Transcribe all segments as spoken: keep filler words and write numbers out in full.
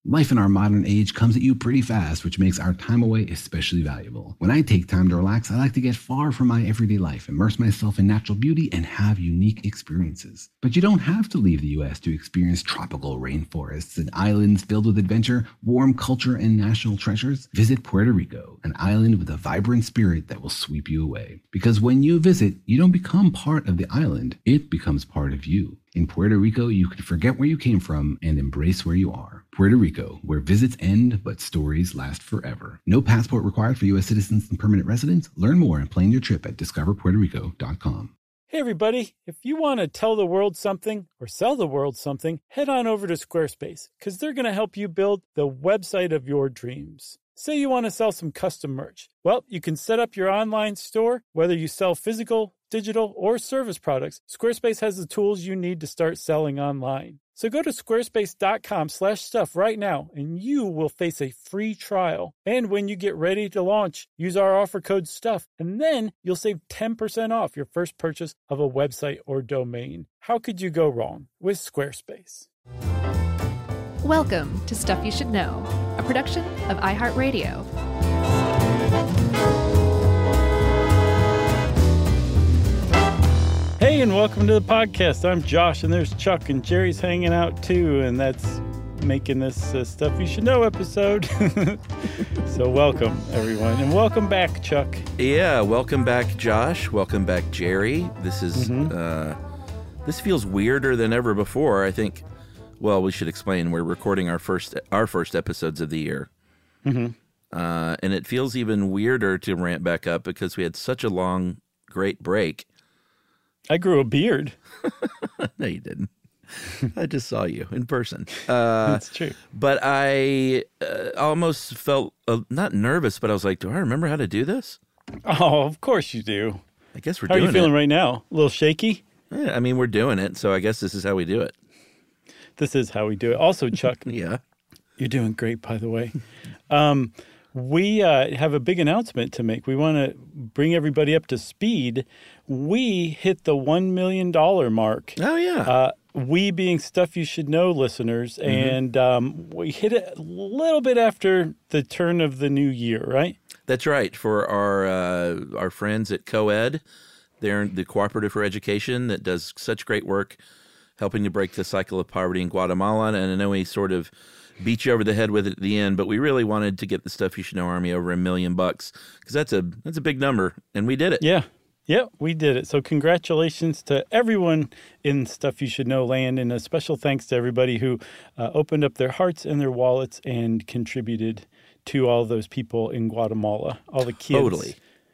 Life in our modern age comes at you pretty fast, which makes our time away especially valuable. When I take time to relax, I like to get far from my everyday life, immerse myself in natural beauty, and have unique experiences. But you don't have to leave the U S to experience tropical rainforests and islands filled with adventure, warm culture, and national treasures. Visit Puerto Rico, an island with a vibrant spirit that will sweep you away. Because when you visit, you don't become part of the island, it becomes part of you. In Puerto Rico, you can forget where you came from and embrace where you are. Puerto Rico, where visits end, but stories last forever. No passport required for U S citizens and permanent residents. Learn more and plan your trip at discover puerto rico dot com. Hey everybody, if you want to tell the world something or sell the world something, head on over to Squarespace, because they're going to help you build the website of your dreams. Say you want to sell some custom merch. Well, you can set up your online store, whether you sell physical, digital, or service products. Squarespace has the tools you need to start selling online. So go to squarespace.com slash stuff right now, and you will face a free trial. And when you get ready to launch, use our offer code STUFF, and then you'll save ten percent off your first purchase of a website or domain. How could you go wrong with Squarespace? Welcome to Stuff You Should Know, a production of iHeartRadio. Hey, and welcome to the podcast. I'm Josh, and there's Chuck, and Jerry's hanging out too, and that's making this uh, Stuff You Should Know episode. So welcome, everyone, and welcome back, Chuck. Yeah, welcome back, Josh. Welcome back, Jerry. This is mm-hmm. uh, this feels weirder than ever before. I think. Well, we should explain. We're recording our first our first episodes of the year, mm-hmm. uh, and it feels even weirder to ramp back up because we had such a long, great break. I grew a beard. No, you didn't. I just saw you in person. Uh, That's true. But I uh, almost felt uh, not nervous, but I was like, "Do I remember how to do this?" Oh, of course you do. I guess we're how doing it. How are you feeling it. right now? A little shaky? Yeah, I mean, we're doing it, so I guess this is how we do it. This is how we do it. Also, Chuck, yeah, you're doing great, by the way. Um, we uh, have a big announcement to make. We want to bring everybody up to speed. We hit the one million dollars mark. Oh, yeah. Uh, we being Stuff You Should Know listeners, mm-hmm. and um, we hit it a little bit after the turn of the new year, right? That's right. For our uh, our friends at CoEd, they're the Cooperative for Education that does such great work helping to break the cycle of poverty in Guatemala. And I know we sort of beat you over the head with it at the end, but we really wanted to get the Stuff You Should Know Army over a million bucks because that's a that's a big number, and we did it. Yeah. Yeah, we did it. So congratulations to everyone in Stuff You Should Know land, and a special thanks to everybody who uh, opened up their hearts and their wallets and contributed to all those people in Guatemala, all the kids. Totally.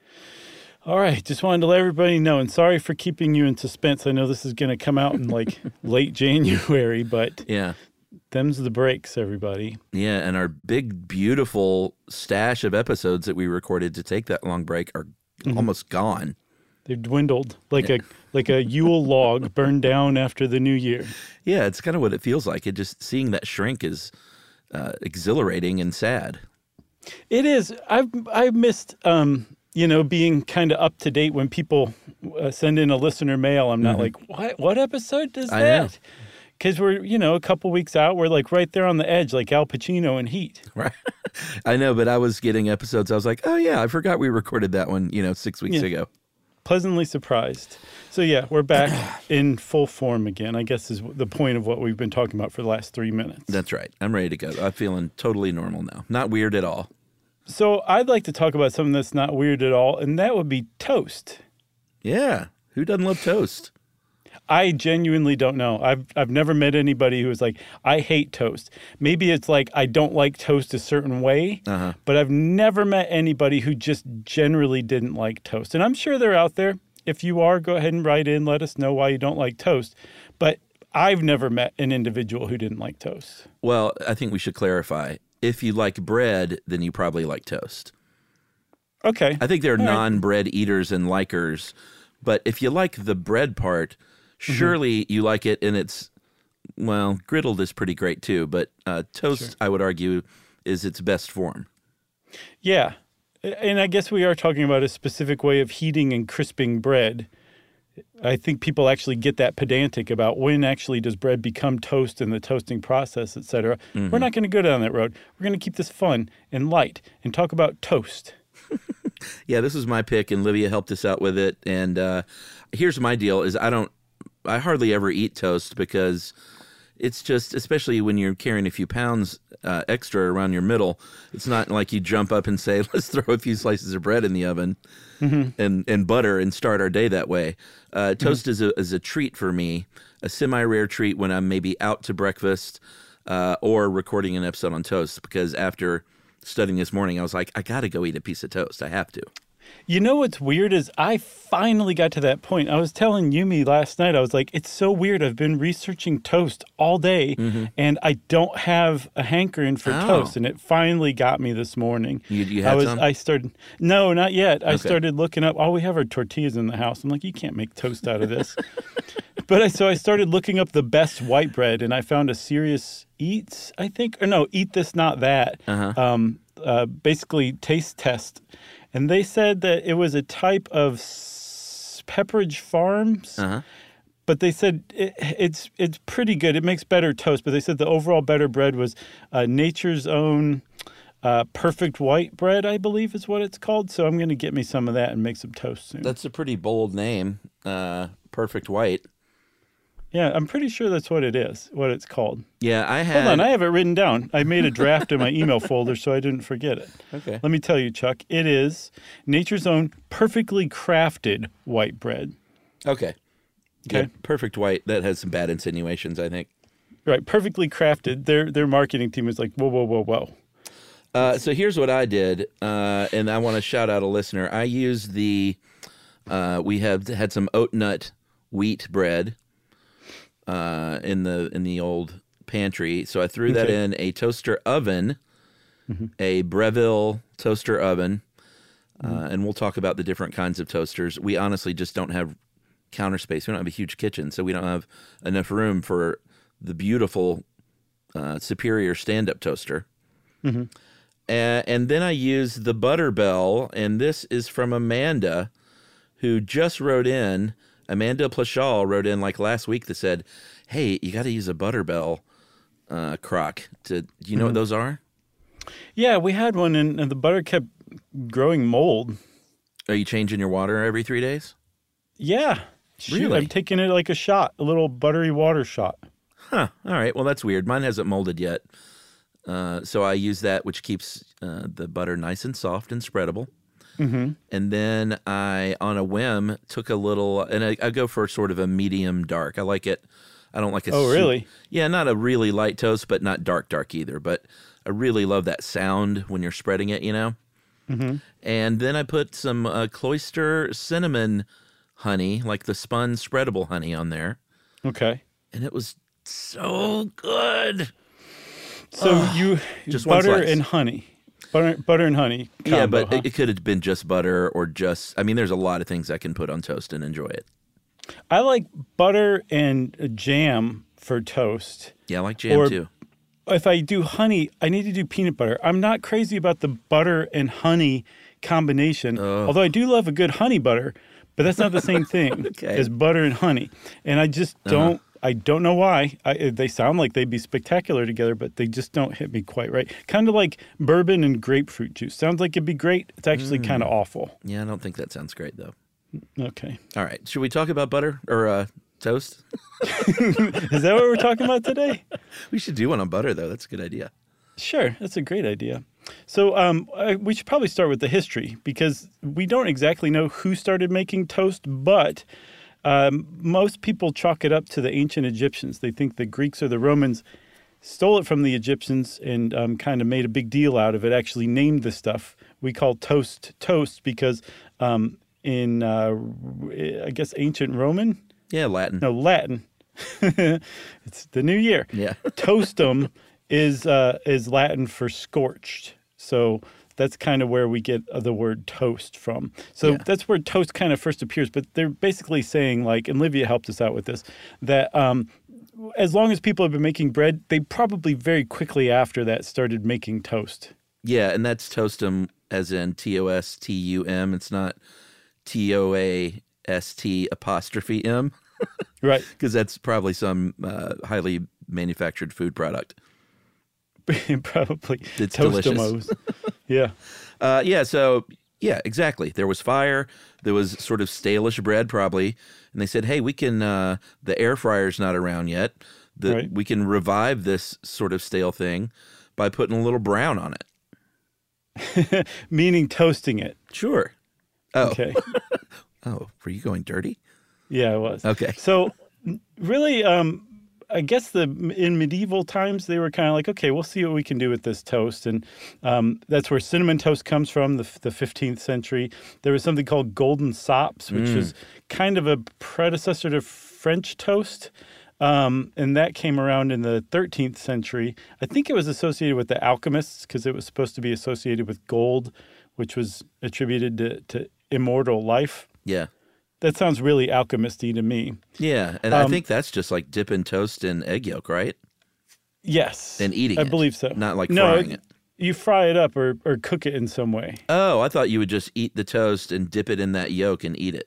All right, just wanted to let everybody know, and sorry for keeping you in suspense. I know this is going to come out in like late January, but yeah, them's the breaks, everybody. Yeah, and our big, beautiful stash of episodes that we recorded to take that long break are mm-hmm. almost gone. They've dwindled like yeah. a like a Yule log burned down after the new year. Yeah, it's kind of what it feels like. It just seeing that shrink is uh, exhilarating and sad. It is. I've I've missed. Um, You know, being kind of up to date when people uh, send in a listener mail. I'm not mm-hmm. like, what What episode does I that? Because we're, you know, a couple weeks out. We're like right there on the edge, like Al Pacino in Heat. Right. I know, but I was getting episodes. I was like, oh, yeah, I forgot we recorded that one, you know, six weeks yeah. ago. Pleasantly surprised. So, yeah, we're back in full form again, I guess is the point of what we've been talking about for the last three minutes. That's right. I'm ready to go. I'm feeling totally normal now. Not weird at all. So I'd like to talk about something that's not weird at all, and that would be toast. Yeah. Who doesn't love toast? I genuinely don't know. I've I've never met anybody who is like, I hate toast. Maybe it's like I don't like toast a certain way, uh-huh. but I've never met anybody who just generally didn't like toast. And I'm sure they're out there. If you are, go ahead and write in. Let us know why you don't like toast. But I've never met an individual who didn't like toast. Well, I think we should clarify. If you like bread, then you probably like toast. Okay. I think there are All non-bread right. eaters and likers, but if you like the bread part, surely mm-hmm. you like it in its, well, griddled is pretty great too, but uh, toast, sure. I would argue, is its best form. Yeah. And I guess we are talking about a specific way of heating and crisping bread. I think people actually get that pedantic about when actually does bread become toast in the toasting process, et cetera. Mm-hmm. We're not going to go down that road. We're going to keep this fun and light and talk about toast. Yeah, this was my pick, and Livia helped us out with it. And uh, here's my deal: is I don't, I hardly ever eat toast because it's just, especially when you're carrying a few pounds uh, extra around your middle, it's not like you jump up and say, "Let's throw a few slices of bread in the oven mm-hmm. and and butter and start our day that way." Uh, toast mm-hmm. is a is a treat for me, a semi-rare treat when I'm maybe out to breakfast uh, or recording an episode on toast. Because after studying this morning, I was like, I got to go eat a piece of toast. I have to. You know what's weird is I finally got to that point. I was telling Yumi last night, I was like, it's so weird. I've been researching toast all day, mm-hmm. and I don't have a hankering for oh. toast. And it finally got me this morning. You, you had I was, some? I started, no, not yet. I okay. started looking up, all we have are tortillas in the house. I'm like, you can't make toast out of this. But I, so I started looking up the best white bread, and I found a Serious Eats, I think, or no, Eat This, Not That, uh-huh. um, uh, basically taste test. And they said that it was a type of Pepperidge Farms, uh-huh. but they said it, it's it's pretty good. It makes better toast, but they said the overall better bread was uh, Nature's Own uh, Perfect White Bread, I believe is what it's called. So I'm going to get me some of that and make some toast soon. That's a pretty bold name, uh, Perfect White. Yeah, I'm pretty sure that's what it is, what it's called. Yeah, I had... Hold on, I have it written down. I made a draft in my email folder so I didn't forget it. Okay. Let me tell you, Chuck. It is Nature's Own Perfectly Crafted White Bread. Okay. Okay. Yeah, Perfect White. That has some bad insinuations, I think. Right, Perfectly Crafted. Their their marketing team was like, whoa, whoa, whoa, whoa. Uh, so here's what I did, uh, and I want to shout out a listener. I used the... Uh, we have had some oat nut wheat bread. Uh, in the in the old pantry, so I threw okay. that in a toaster oven, mm-hmm. a Breville toaster oven, mm-hmm. uh, and we'll talk about the different kinds of toasters. We honestly just don't have counter space. We don't have a huge kitchen, so we don't have enough room for the beautiful uh, Superior stand-up toaster. Mm-hmm. Uh, and then I used the Butterbell, and this is from Amanda, who just wrote in. Amanda Plashall wrote in like last week that said, hey, you got to use a Butterbell uh, crock. To, do you know mm-hmm. what those are? Yeah, we had one, and, and the butter kept growing mold. Are you changing your water every three days? Yeah. Shoot, really? I'm taking it like a shot, a little buttery water shot. Huh. All right. Well, that's weird. Mine hasn't molded yet. Uh, so I use that, which keeps uh, the butter nice and soft and spreadable. Mm-hmm. And then I, on a whim, took a little, and I, I go for sort of a medium dark. I like it. I don't like a Oh, super, really? Yeah, not a really light toast, but not dark, dark either. But I really love that sound when you're spreading it, you know? Mm-hmm. And then I put some uh, Cloister cinnamon honey, like the spun spreadable honey on there. Okay. And it was so good. So oh, you, just butter and honey. Butter, butter and honey combo, yeah, but huh? it, it could have been just butter or just, I mean, there's a lot of things I can put on toast and enjoy it. I like butter and jam for toast. Yeah, I like jam or too. If I do honey, I need to do peanut butter. I'm not crazy about the butter and honey combination, oh. although I do love a good honey butter, but that's not the same thing okay. as butter and honey. And I just don't. Uh-huh. I don't know why. I, they sound like they'd be spectacular together, but they just don't hit me quite right. Kind of like bourbon and grapefruit juice. Sounds like it'd be great. It's actually mm. kind of awful. Yeah, I don't think that sounds great, though. Okay. All right. Should we talk about butter or uh, toast? Is that what we're talking about today? We should do one on butter, though. That's a good idea. Sure. That's a great idea. So um, I, we should probably start with the history, because we don't exactly know who started making toast, but... Um, most people chalk it up to the ancient Egyptians. They think the Greeks or the Romans stole it from the Egyptians and um, kind of made a big deal out of it, actually named the stuff. We call toast toast because um, in, uh, I guess, ancient Roman? Yeah, Latin. No, Latin. It's the new year. Yeah. Toastum is uh, is Latin for scorched. So... that's kind of where we get the word toast from. So yeah. that's where toast kind of first appears. But they're basically saying, like, and Livia helped us out with this, that um, as long as people have been making bread, they probably very quickly after that started making toast. Yeah, and that's toastum as in T O S T U M. It's not T O A S T apostrophe M. Right. Because that's probably some uh, highly manufactured food product. Probably. It's Toastamos. Yeah. Uh, yeah, so, yeah, exactly. There was fire. There was sort of stale-ish bread, probably. And they said, hey, we can, uh, the air fryer's not around yet. The, Right. We can revive this sort of stale thing by putting a little brown on it. Meaning toasting it. Sure. Oh. Okay. Oh, were you going dirty? Yeah, it was. Okay. So really, um, I guess the in medieval times, they were kind of like, okay, we'll see what we can do with this toast. And um, that's where cinnamon toast comes from, the, the fifteenth century. There was something called golden sops, which Mm. is kind of a predecessor to French toast. Um, and that came around in the thirteenth century. I think it was associated with the alchemists because it was supposed to be associated with gold, which was attributed to, to immortal life. Yeah. That sounds really alchemist-y to me. Yeah, and I Um, think that's just like dipping toast in egg yolk, right? Yes. And eating I it, believe so. not like no, frying it. You fry it up or, or cook it in some way. Oh, I thought you would just eat the toast and dip it in that yolk and eat it.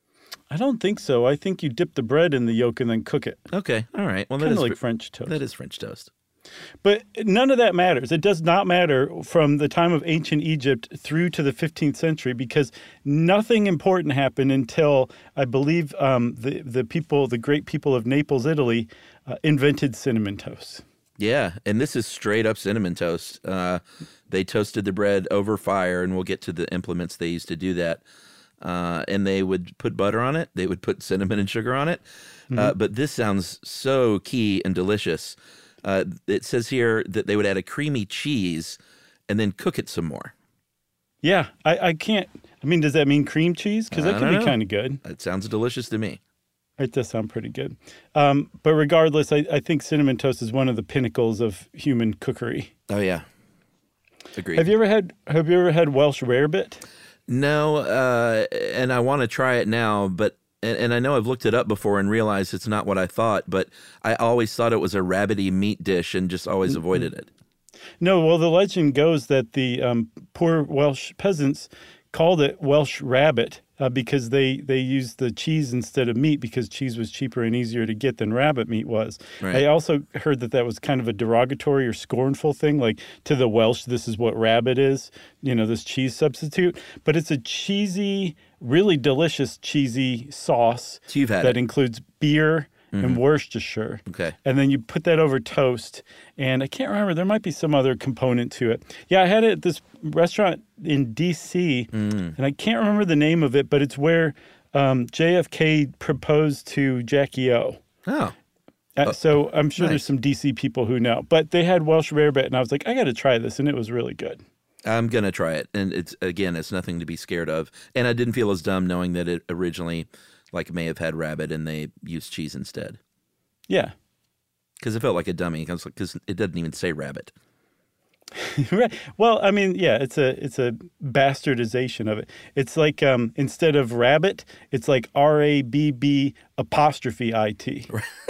I don't think so. I think you dip the bread in the yolk and then cook it. Okay, all right. Well, that Kind is of like fr- French toast. that is French toast. But none of that matters. It does not matter from the time of ancient Egypt through to the fifteenth century because nothing important happened until, I believe, um, the, the people, the great people of Naples, Italy, uh, invented cinnamon toast. Yeah, and this is straight up cinnamon toast. Uh, they toasted the bread over fire, and we'll get to the implements they used to do that. Uh, and they would put butter on it. They would put cinnamon and sugar on it. Mm-hmm. Uh, but this sounds so key and delicious. Uh, it says here that they would add a creamy cheese and then cook it some more. Yeah, I, I can't. I mean, does that mean cream cheese? Because I that could don't be know. kind of good. It sounds delicious to me. It does sound pretty good. Um, but regardless, I, I think cinnamon toast is one of the pinnacles of human cookery. Oh yeah, agreed. Have you ever had Have you ever had Welsh rarebit? No, uh, and I want to try it now, but and, and I know I've looked it up before and realized it's not what I thought. But I always thought it was a rabbity meat dish and just always avoided it. No. Well, the legend goes that the um, poor Welsh peasants called it Welsh rabbit uh, because they they used the cheese instead of meat because cheese was cheaper and easier to get than rabbit meat was. Right. I also heard that that was kind of a derogatory or scornful thing, like to the Welsh, this is what rabbit is, you know, this cheese substitute. But it's a cheesy, really delicious cheesy sauce So you've had that it. includes beer and Worcestershire. Okay. And then you put that over toast. And I can't remember, there might be some other component to it. Yeah, I had it at this restaurant in D C, and I can't remember the name of it, but it's where um, J F K proposed to Jackie O. Oh, Uh, so I'm sure there's nice. some D C people who know. But they had Welsh rarebit, and I was like, I got to try this, and it was really good. I'm gonna try it, and it's again, it's nothing to be scared of. And I didn't feel as dumb knowing that it originally, like, may have had rabbit and they used cheese instead. Yeah. Because it felt like a dummy, because it doesn't even say rabbit. Right. Well, I mean, yeah, it's a it's a bastardization of it. It's like um, instead of rabbit, it's like R A B B apostrophe I T.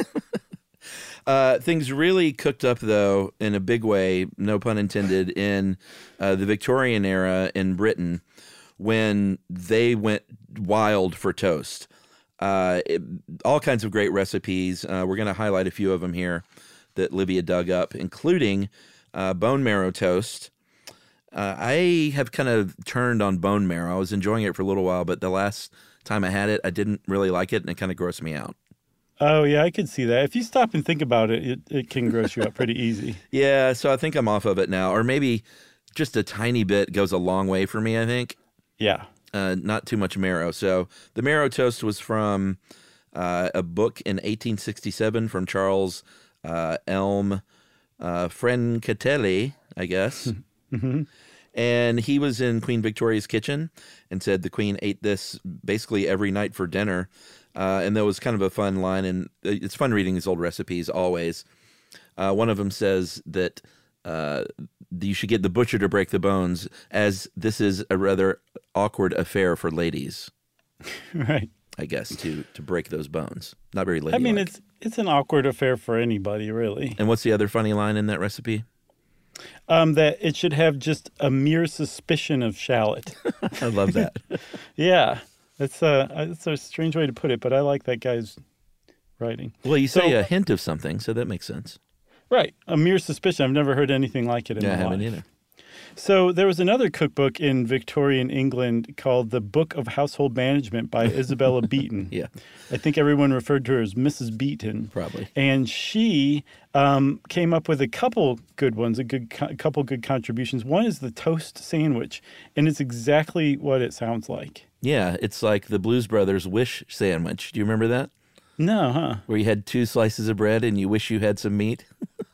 Uh, things really cooked up, though, in a big way, no pun intended, in uh, the Victorian era in Britain when they went wild for toast. Uh, it, all kinds of great recipes. Uh, we're going to highlight a few of them here that Livia dug up, including uh, bone marrow toast. Uh, I have kind of turned on bone marrow. I was enjoying it for a little while, but the last time I had it, I didn't really like it, and it kind of grossed me out. Oh, yeah, I could see that. If you stop and think about it, it, it can gross you out pretty easy. Yeah, so I think I'm off of it now, or maybe just a tiny bit goes a long way for me, I think. Yeah. Uh, not too much marrow. So the marrow toast was from uh, a book in eighteen sixty-seven from Charles uh, Elm uh, Francatelli, I guess. Mm-hmm. And he was in Queen Victoria's kitchen and said the Queen ate this basically every night for dinner. Uh, and that was kind of a fun line. And it's fun reading these old recipes always. Uh, one of them says that uh, you should get the butcher to break the bones, as this is a rather awkward affair for ladies, Right. I guess, to to break those bones. Not very I ladylike. mean, it's it's an awkward affair for anybody, really. And what's the other funny line in that recipe? Um, that it should have just a mere suspicion of shallot. I love that. Yeah. That's uh, that's a strange way to put it, but I like that guy's writing. Well, you So- say a hint of something, so that makes sense. Right, a mere suspicion. I've never heard anything like it in Yeah, I my haven't life. either. So there was another cookbook in Victorian England called The Book of Household Management by Isabella Beeton. Yeah, I think everyone referred to her as Missus Beeton. probably. And she um, came up with a couple good ones, a good co- couple good contributions. One is the toast sandwich, and it's exactly what it sounds like. Yeah, it's like the Blues Brothers wish sandwich. Do you remember that? No, huh? Where you had two slices of bread and you wish you had some meat.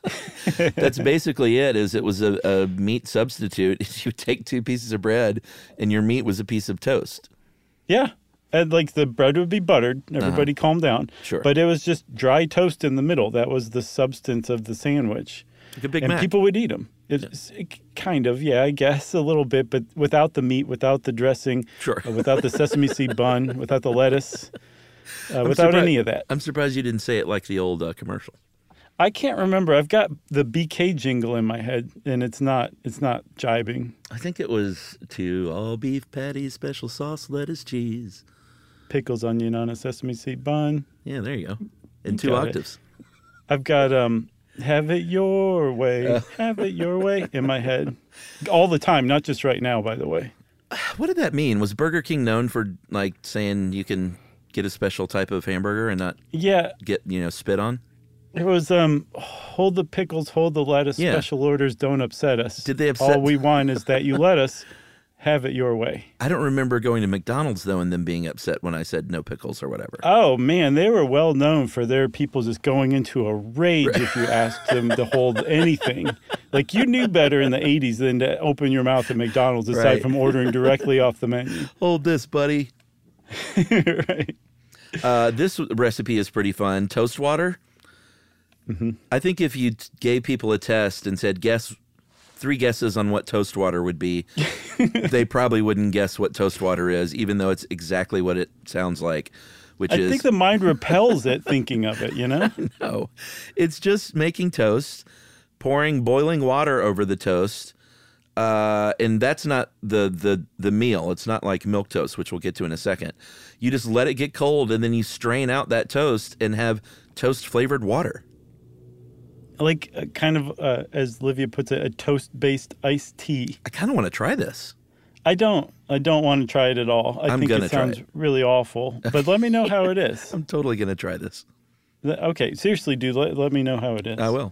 That's basically it. Is it was a, a meat substitute. You take two pieces of bread and your meat was a piece of toast. Yeah. And like the bread would be buttered. Everybody calm down. Sure. But it was just dry toast in the middle. That was the substance of the sandwich. Like a Big and Mac. people would eat them. It's it, kind of, yeah, I guess a little bit, but without the meat, without the dressing, Sure. uh, without the sesame seed bun, without the lettuce, uh, I'm without surpri- any of that. I'm surprised you didn't say it like the old uh, commercial. I can't remember. I've got the B K jingle in my head, and it's not it's not jibing. I think it was two all beef patties, special sauce, lettuce, cheese. Pickles, onion on a sesame seed bun. Yeah, there you go. In You two got it. octaves. I've got um, have it your way, have it your way in my head, all the time, not just right now. By the way, What did that mean? Was Burger King known for like saying you can get a special type of hamburger and not yeah, get, you know, spit on? it was um, hold the pickles, hold the lettuce. Yeah. Special orders don't upset us. Did they upset- All we want is that you let us have it your way. I don't remember going to McDonald's though and them being upset when I said no pickles or whatever. Oh man, they were well known for their people just going into a rage if you asked them to hold anything. Like you knew better in the eighties than to open your mouth at McDonald's aside Right. from ordering directly off the menu. Hold this, buddy. Right. Uh, this recipe is pretty fun. Toast water. Mm-hmm. I think if you t- gave people a test and said, guess three guesses on what toast water would be, they probably wouldn't guess what toast water is, even though it's exactly what it sounds like, which I is think the mind repels it thinking of it, you know? no. It's just making toast, pouring boiling water over the toast. Uh, and that's not the, the the meal. It's not like milk toast, which we'll get to in a second. You just let it get cold, and then you strain out that toast and have toast flavored water. Like uh, kind of, uh, as Livia puts it, a toast-based iced tea. I kind of want to try this. I don't. I don't want to try it at all. I I'm think gonna it try sounds it. really awful. But let me know how it is. I'm totally going to try this. Th- Okay, seriously, dude, let, let me know how it is. I will.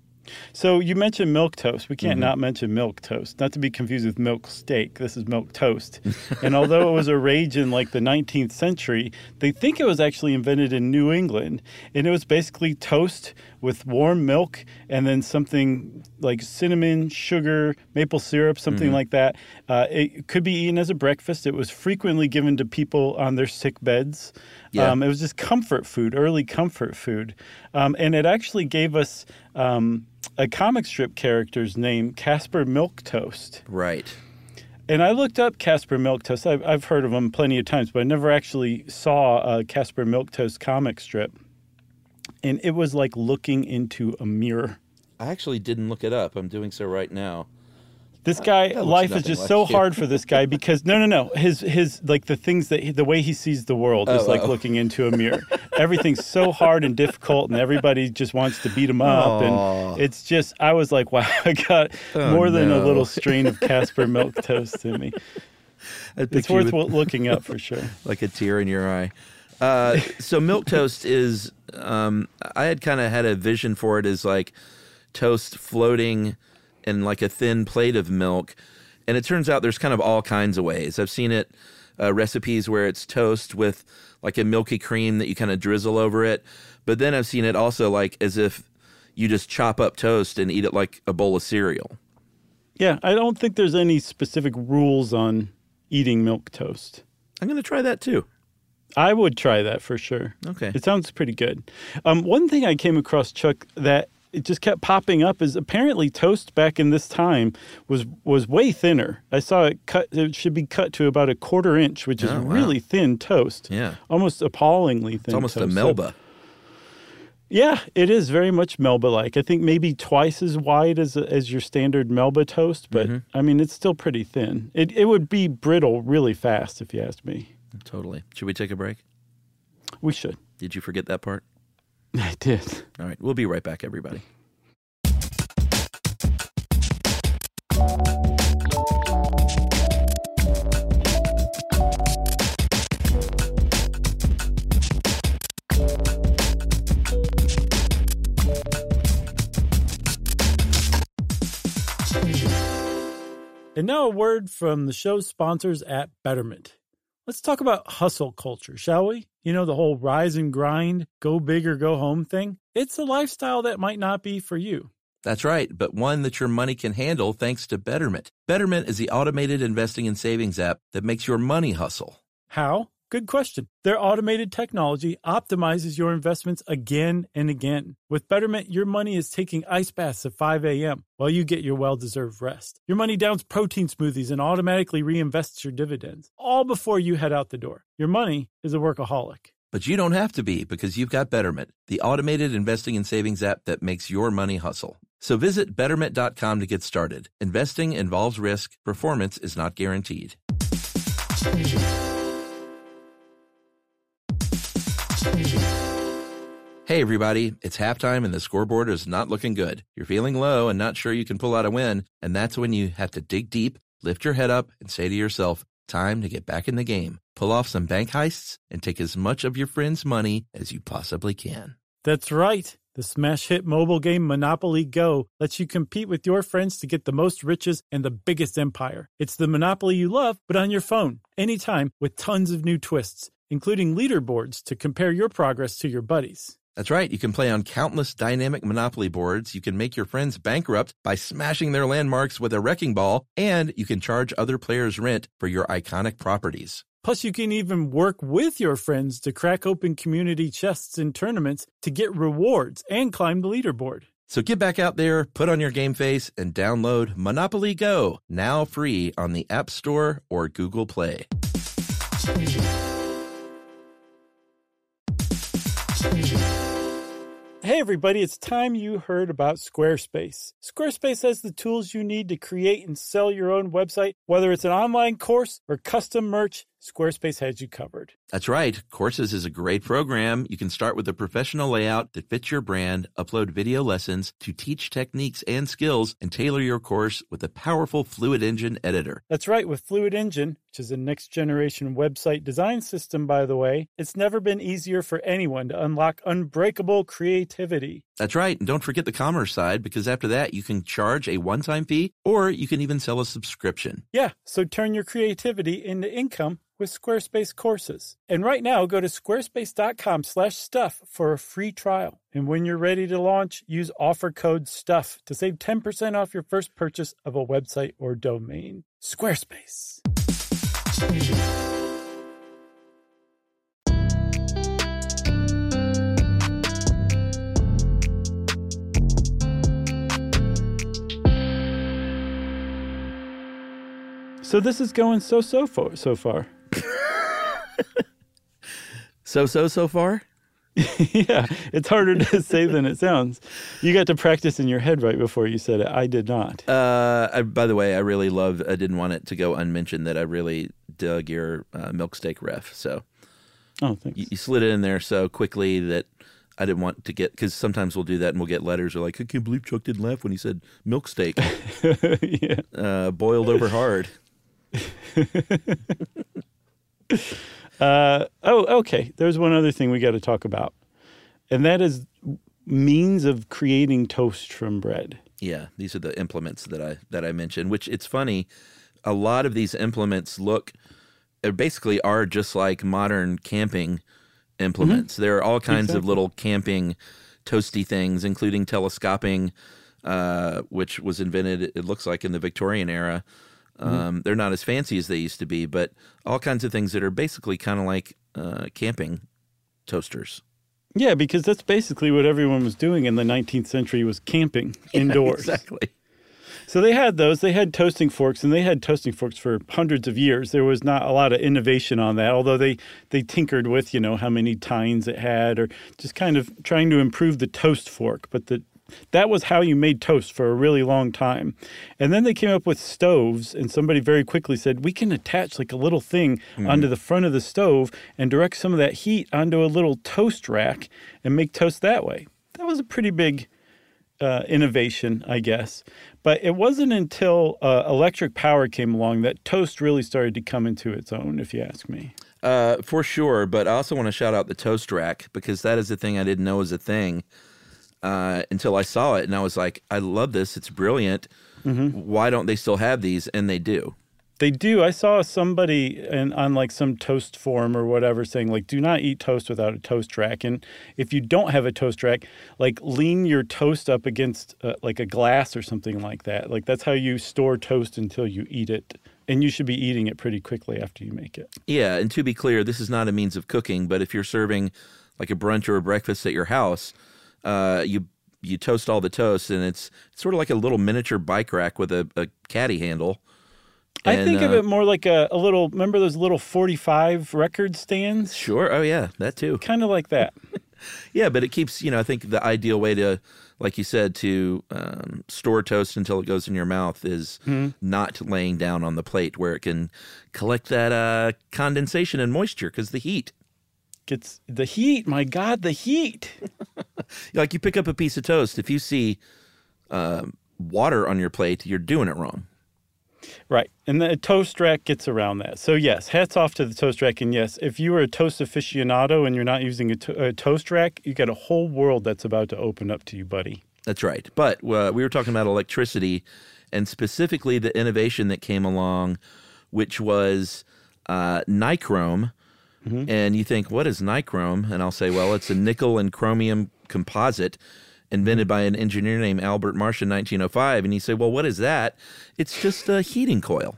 So you mentioned milk toast. We Mm-hmm. can't not mention milk toast. Not to be confused with milk steak. This is milk toast. And although it was a rage in like the nineteenth century, they think it was actually invented in New England. And it was basically toast with warm milk and then something like cinnamon, sugar, maple syrup, something Mm-hmm. like that. Uh, it could be eaten as a breakfast. It was frequently given to people on their sick beds. Yeah. Um, it was just comfort food, early comfort food. Um, and it actually gave us um, a comic strip character's name, Casper Milquetoast. Right. And I looked up Casper Milquetoast. I've, I've heard of him plenty of times, but I never actually saw a Casper Milquetoast comic strip. And it was like looking into a mirror. I actually didn't look it up. I'm doing so right now. This guy, that looks life is nothing just like so you. hard for this guy because no, no, no. His his like the things that he, the way he sees the world is Oh, like oh. looking into a mirror. Everything's so hard and difficult, and everybody just wants to beat him up. Aw. And it's just, I was like, wow, I got Oh, more than a no. little strain of Casper Milquetoast in me. I It's picture worth you with- looking up for sure. like a tear in your eye. Uh, so milk toast is, um, I had kind of had a vision for it as like toast floating in like a thin plate of milk. And it turns out there's kind of all kinds of ways. I've seen it, uh, recipes where it's toast with like a milky cream that you kind of drizzle over it. But then I've seen it also like as if you just chop up toast and eat it like a bowl of cereal. Yeah, I don't think there's any specific rules on eating milk toast. I'm going to try that too. I would try that for sure. Okay. It sounds pretty good. Um, one thing I came across, Chuck, that it just kept popping up is apparently toast back in this time was was way thinner. I saw it cut. It should be cut to about a quarter inch, which is Oh, wow. really thin toast. Yeah. Almost appallingly thin. It's almost a toast. So- Melba. yeah, it is very much Melba-like. I think maybe twice as wide as as your standard Melba toast, but Mm-hmm. I mean it's still pretty thin. It it would be brittle really fast if you asked me. Totally. Should we take a break? We should. Did you forget that part? I did. All right. We'll be right back, everybody. And now a word from the show's sponsors at Betterment. Let's talk about hustle culture, shall we? You know, the whole rise and grind, go big or go home thing. It's a lifestyle that might not be for you. That's right, but one that your money can handle thanks to Betterment. Betterment is the automated investing and savings app that makes your money hustle. How? Good question. Their automated technology optimizes your investments again and again. With Betterment, your money is taking ice baths at five a.m. while you get your well-deserved rest. Your money downs protein smoothies and automatically reinvests your dividends, all before you head out the door. Your money is a workaholic. But you don't have to be, because you've got Betterment, the automated investing and savings app that makes your money hustle. So visit betterment dot com to get started. Investing involves risk. Performance is not guaranteed. Hey everybody, it's halftime and the scoreboard is not looking good. You're feeling low and not sure you can pull out a win, and that's when you have to dig deep, lift your head up, and say to yourself, time to get back in the game. Pull off some bank heists and take as much of your friends' money as you possibly can. That's right. The smash hit mobile game Monopoly Go lets you compete with your friends to get the most riches and the biggest empire. It's the Monopoly you love, but on your phone, anytime, with tons of new twists, including leaderboards to compare your progress to your buddies. That's right. You can play on countless dynamic Monopoly boards. You can make your friends bankrupt by smashing their landmarks with a wrecking ball, and you can charge other players rent for your iconic properties. Plus, you can even work with your friends to crack open community chests in tournaments to get rewards and climb the leaderboard. So get back out there, put on your game face, and download Monopoly Go, now free on the App Store or Google Play. Hey everybody, it's time you heard about Squarespace. Squarespace has the tools you need to create and sell your own website. Whether it's an online course or custom merch, Squarespace has you covered. That's right. Courses is a great program. You can start with a professional layout that fits your brand, upload video lessons to teach techniques and skills, and tailor your course with a powerful Fluid Engine editor. That's right. With Fluid Engine, which is a next-generation website design system, by the way, it's never been easier for anyone to unlock unbreakable creativity. That's right. And don't forget the commerce side, because after that, you can charge a one-time fee, or you can even sell a subscription. Yeah, so turn your creativity into income with Squarespace courses. And right now, go to squarespace.com slash stuff for a free trial. And when you're ready to launch, use offer code STUFF to save ten percent off your first purchase of a website or domain. Squarespace. So this is going so-so far, so far. So, so, so far? Yeah, it's harder to say than it sounds. You got to practice in your head right before you said it. I did not. Uh, I, by the way, I really love, I didn't want it to go unmentioned that I really dug your uh, milk steak ref. So oh, thanks. You, you slid it in there so quickly that I didn't want to get, because sometimes we'll do that and we'll get letters that are like, I can't believe Chuck didn't laugh when he said milk steak. Yeah. Uh, boiled over hard. uh, oh, okay. There's one other thing we got to talk about, and that is means of creating toast from bread. Yeah, these are the implements that I that I mentioned. Which it's funny, a lot of these implements look, basically are just like modern camping implements. Mm-hmm. There are all kinds exactly. of little camping toasty things, including telescoping, uh, which was invented, it looks like, in the Victorian era. Um, mm-hmm. They're not as fancy as they used to be, but all kinds of things that are basically kind of like uh, camping toasters. Yeah, because that's basically what everyone was doing in the nineteenth century, was camping indoors. Yeah, exactly. So they had those. They had toasting forks, and they had toasting forks for hundreds of years. There was not a lot of innovation on that, although they, they tinkered with, you know, how many tines it had, or just kind of trying to improve the toast fork. But the That was how you made toast for a really long time. And then they came up with stoves, and somebody very quickly said, we can attach like a little thing mm-hmm. onto the front of the stove and direct some of that heat onto a little toast rack and make toast that way. That was a pretty big uh, innovation, I guess. But it wasn't until uh, electric power came along that toast really started to come into its own, if you ask me. Uh, for sure, but I also want to shout out the toast rack because that is a thing I didn't know was a thing uh, until I saw it, and I was like, I love this. It's brilliant. Mm-hmm. Why don't they still have these? And they do. They do. I saw somebody in, on like some toast forum or whatever saying like, do not eat toast without a toast rack. And if you don't have a toast rack, like lean your toast up against uh, like a glass or something like that. Like that's how you store toast until you eat it. And you should be eating it pretty quickly after you make it. Yeah, and to be clear, this is not a means of cooking, but if you're serving like a brunch or a breakfast at your house, uh, you you toast all the toast, and it's, it's sort of like a little miniature bike rack with a, a caddy handle. And, I think uh, of it more like a, a little, remember those little forty-five record stands? Sure, oh yeah, that too. Kind of like that. Yeah, but it keeps, you know, I think the ideal way to, like you said, to um, store toast until it goes in your mouth is mm-hmm. not laying down on the plate where it can collect that uh, condensation and moisture because the heat. Gets the heat, my God, the heat. Like you pick up a piece of toast, if you see uh, water on your plate, you're doing it wrong. Right. And the toast rack gets around that. So, yes, hats off to the toast rack. And, yes, if you are a toast aficionado and you're not using a, to- a toast rack, you got a whole world that's about to open up to you, buddy. That's right. But uh, we were talking about electricity and specifically the innovation that came along, which was uh, nichrome. Mm-hmm. And you think, what is nichrome? And I'll say, well, it's a nickel and chromium composite invented by an engineer named Albert Marsh in nineteen oh five. And you say, well, what is that? It's just a heating coil.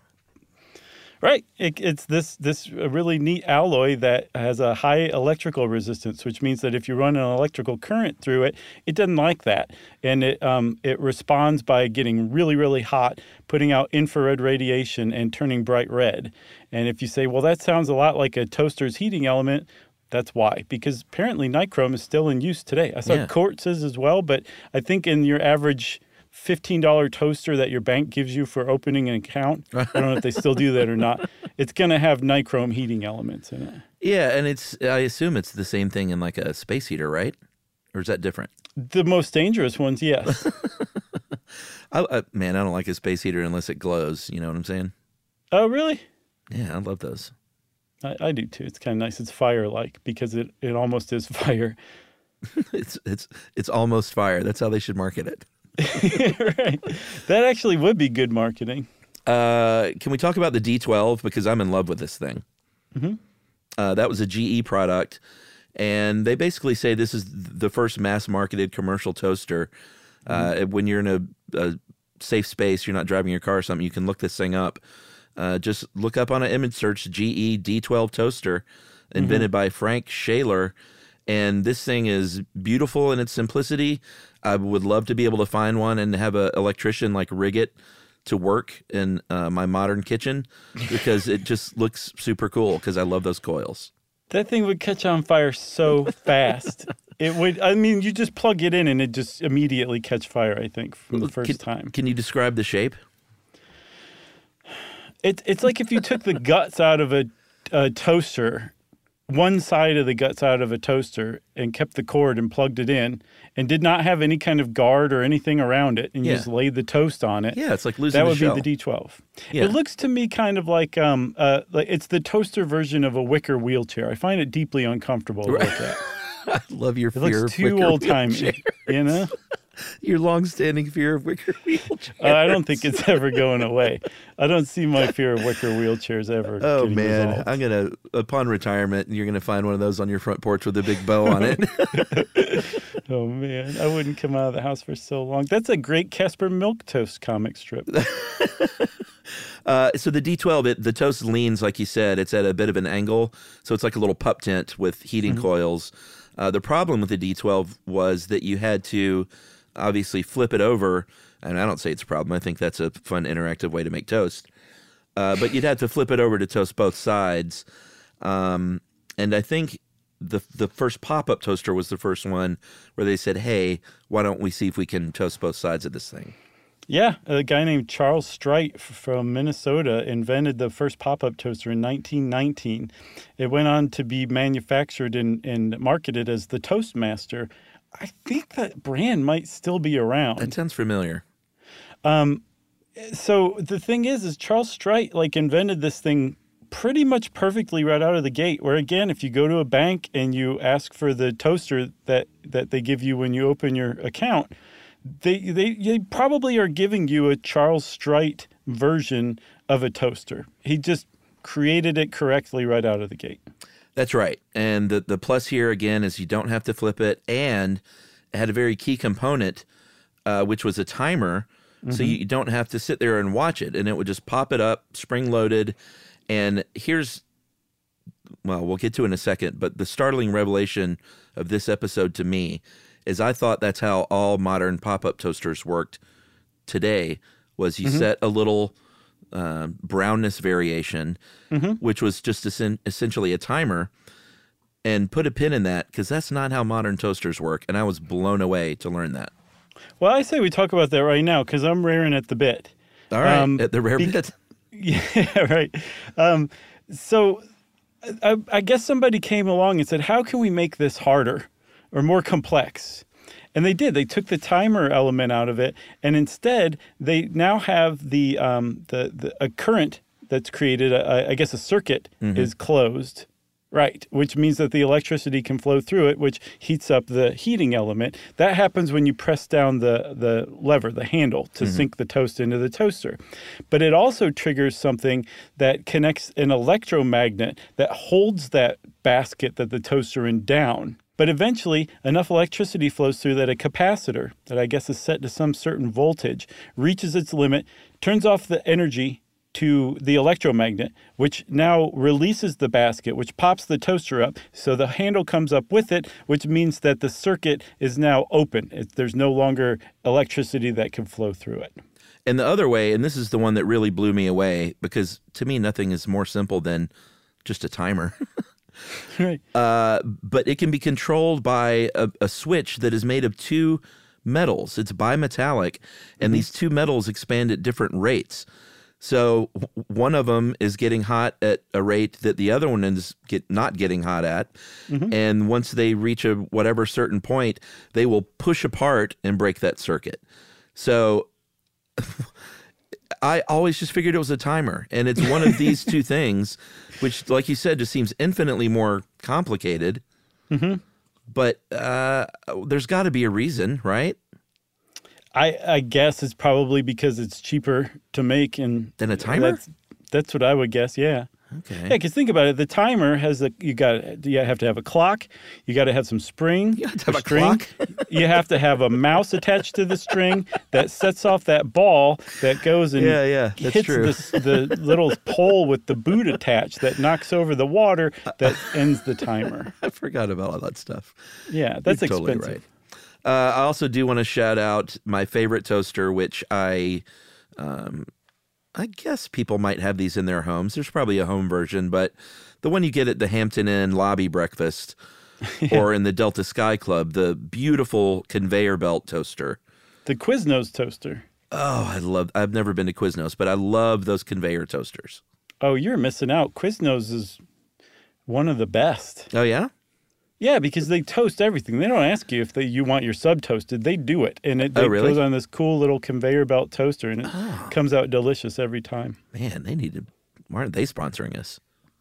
Right. It, it's this this really neat alloy that has a high electrical resistance, which means that if you run an electrical current through it, it doesn't like that. And it um, it responds by getting really, really hot, putting out infrared radiation and turning bright red. And if you say, well, that sounds a lot like a toaster's heating element, that's why, because apparently nichrome is still in use today. I saw yeah. quartzes as well, but I think in your average fifteen dollars toaster that your bank gives you for opening an account, I don't know if they still do that or not, it's going to have nichrome heating elements in it. Yeah, and it's I assume it's the same thing in like a space heater, right? Or is that different? The most dangerous ones, yes. I, I, man, I don't like a space heater unless it glows. You know what I'm saying? Oh, really? Yeah, I love those. I, I do too. It's kind of nice. It's fire-like because it, it almost is fire. it's it's it's almost fire. That's how they should market it. Right. That actually would be good marketing. Uh, can we talk about the D twelve? Because I'm in love with this thing. Mm-hmm. Uh, that was a G E product, and they basically say this is the first mass-marketed commercial toaster. Mm-hmm. Uh, when you're in a, a safe space, you're not driving your car or something, you can look this thing up. Uh, just look up on an image search, G E D twelve toaster, invented mm-hmm. by Frank Shaler. And this thing is beautiful in its simplicity. I would love to be able to find one and have an electrician like rig it to work in uh, my modern kitchen because it just looks super cool because I love those coils. That thing would catch on fire so fast. It would. I mean, you just plug it in and it just immediately catch fire, I think, from the first can, time. Can you describe the shape? It, it's like if you took the guts out of a, a toaster, one side of the guts out of a toaster, and kept the cord and plugged it in and did not have any kind of guard or anything around it, and you yeah. just laid the toast on it. Yeah, it's like losing That the would shell. be the D twelve. Yeah. It looks to me kind of like, um, uh, like it's the toaster version of a wicker wheelchair. I find it deeply uncomfortable to look at. I love your it fear looks of too wicker old-timey, you know? Your long-standing fear of wicker wheelchairs. Uh, I don't think it's ever going away. I don't see my fear of wicker wheelchairs ever Oh, getting man. resolved. I'm going to, upon retirement, you're going to find one of those on your front porch with a big bow on it. Oh, man. I wouldn't come out of the house for so long. That's a great Casper Milquetoast comic strip. uh, so the D twelve, it, the toast leans, like you said. It's at a bit of an angle. So it's like a little pup tent with heating mm-hmm. coils. Uh, the problem with the D twelve was that you had to obviously flip it over, and I don't say it's a problem. I think that's a fun, interactive way to make toast. Uh, but you'd have to flip it over to toast both sides. Um, and I think the the first pop-up toaster was the first one where they said, hey, why don't we see if we can toast both sides of this thing? Yeah, a guy named Charles Strite from Minnesota invented the first pop-up toaster in nineteen nineteen. It went on to be manufactured and, and marketed as the Toastmaster. I think that brand might still be around. That sounds familiar. Um, so the thing is, is Charles Strite like invented this thing pretty much perfectly right out of the gate, where again, if you go to a bank and you ask for the toaster that, that they give you when you open your account, They, they they probably are giving you a Charles Strite version of a toaster. He just created it correctly right out of the gate. That's right. And the, the plus here, again, is you don't have to flip it. And it had a very key component, uh, which was a timer. Mm-hmm. So you don't have to sit there and watch it. And it would just pop it up, spring-loaded. And here's, well, we'll get to it in a second, but the startling revelation of this episode to me is I thought that's how all modern pop-up toasters worked today, was you mm-hmm. set a little uh, brownness variation, mm-hmm. which was just essen- essentially a timer, and put a pin in that, because that's not how modern toasters work, and I was blown away to learn that. Well, I say we talk about that right now, because I'm raring at the bit. All right, um, at the rare be- bit. Yeah, right. Um, so I, I guess somebody came along and said, how can we make this harder or more complex? And they did. They took the timer element out of it, and instead they now have the um, the, the a current that's created. A, I guess a circuit mm-hmm. is closed, right? Which means that the electricity can flow through it, which heats up the heating element. That happens when you press down the the lever, the handle, to mm-hmm. sink the toast into the toaster. But it also triggers something that connects an electromagnet that holds that basket that the toaster in down. But eventually, enough electricity flows through that a capacitor, that I guess is set to some certain voltage, reaches its limit, turns off the energy to the electromagnet, which now releases the basket, which pops the toaster up. So the handle comes up with it, which means that the circuit is now open. It, there's no longer electricity that can flow through it. And the other way, and this is the one that really blew me away, because to me, nothing is more simple than just a timer. Right. Uh, but it can be controlled by a, a switch that is made of two metals. It's bimetallic, and mm-hmm. these two metals expand at different rates. So w- one of them is getting hot at a rate that the other one is get, not getting hot at. Mm-hmm. And once they reach a whatever certain point, they will push apart and break that circuit. So I always just figured it was a timer, and it's one of these two things, which, like you said, just seems infinitely more complicated. Mm-hmm. But uh, there's got to be a reason, right? I, I guess it's probably because it's cheaper to make and than a timer. That's, that's what I would guess. Yeah. Okay. Yeah, because think about it. The timer has a you got you have to have a clock. You got to have some spring. You have to have a string. clock. You have to have a mouse attached to the string that sets off that ball that goes and yeah, yeah, that's hits true. The, the little pole with the boot attached that knocks over the water that ends the timer. I forgot about all that stuff. Yeah, that's You're expensive. Totally right. Uh, I also do want to shout out my favorite toaster, which I. Um, I guess people might have these in their homes. There's probably a home version, but the one you get at the Hampton Inn lobby breakfast yeah. or in the Delta Sky Club, the beautiful conveyor belt toaster. The Quiznos toaster. Oh, I love, I've never been to Quiznos, but I love those conveyor toasters. Oh, you're missing out. Quiznos is one of the best. Oh, yeah? Yeah, because they toast everything. They don't ask you if they, you want your sub toasted. They do it. And it, oh, it really? goes on this cool little conveyor belt toaster, and it oh. comes out delicious every time. Man, they need to, why aren't they sponsoring us?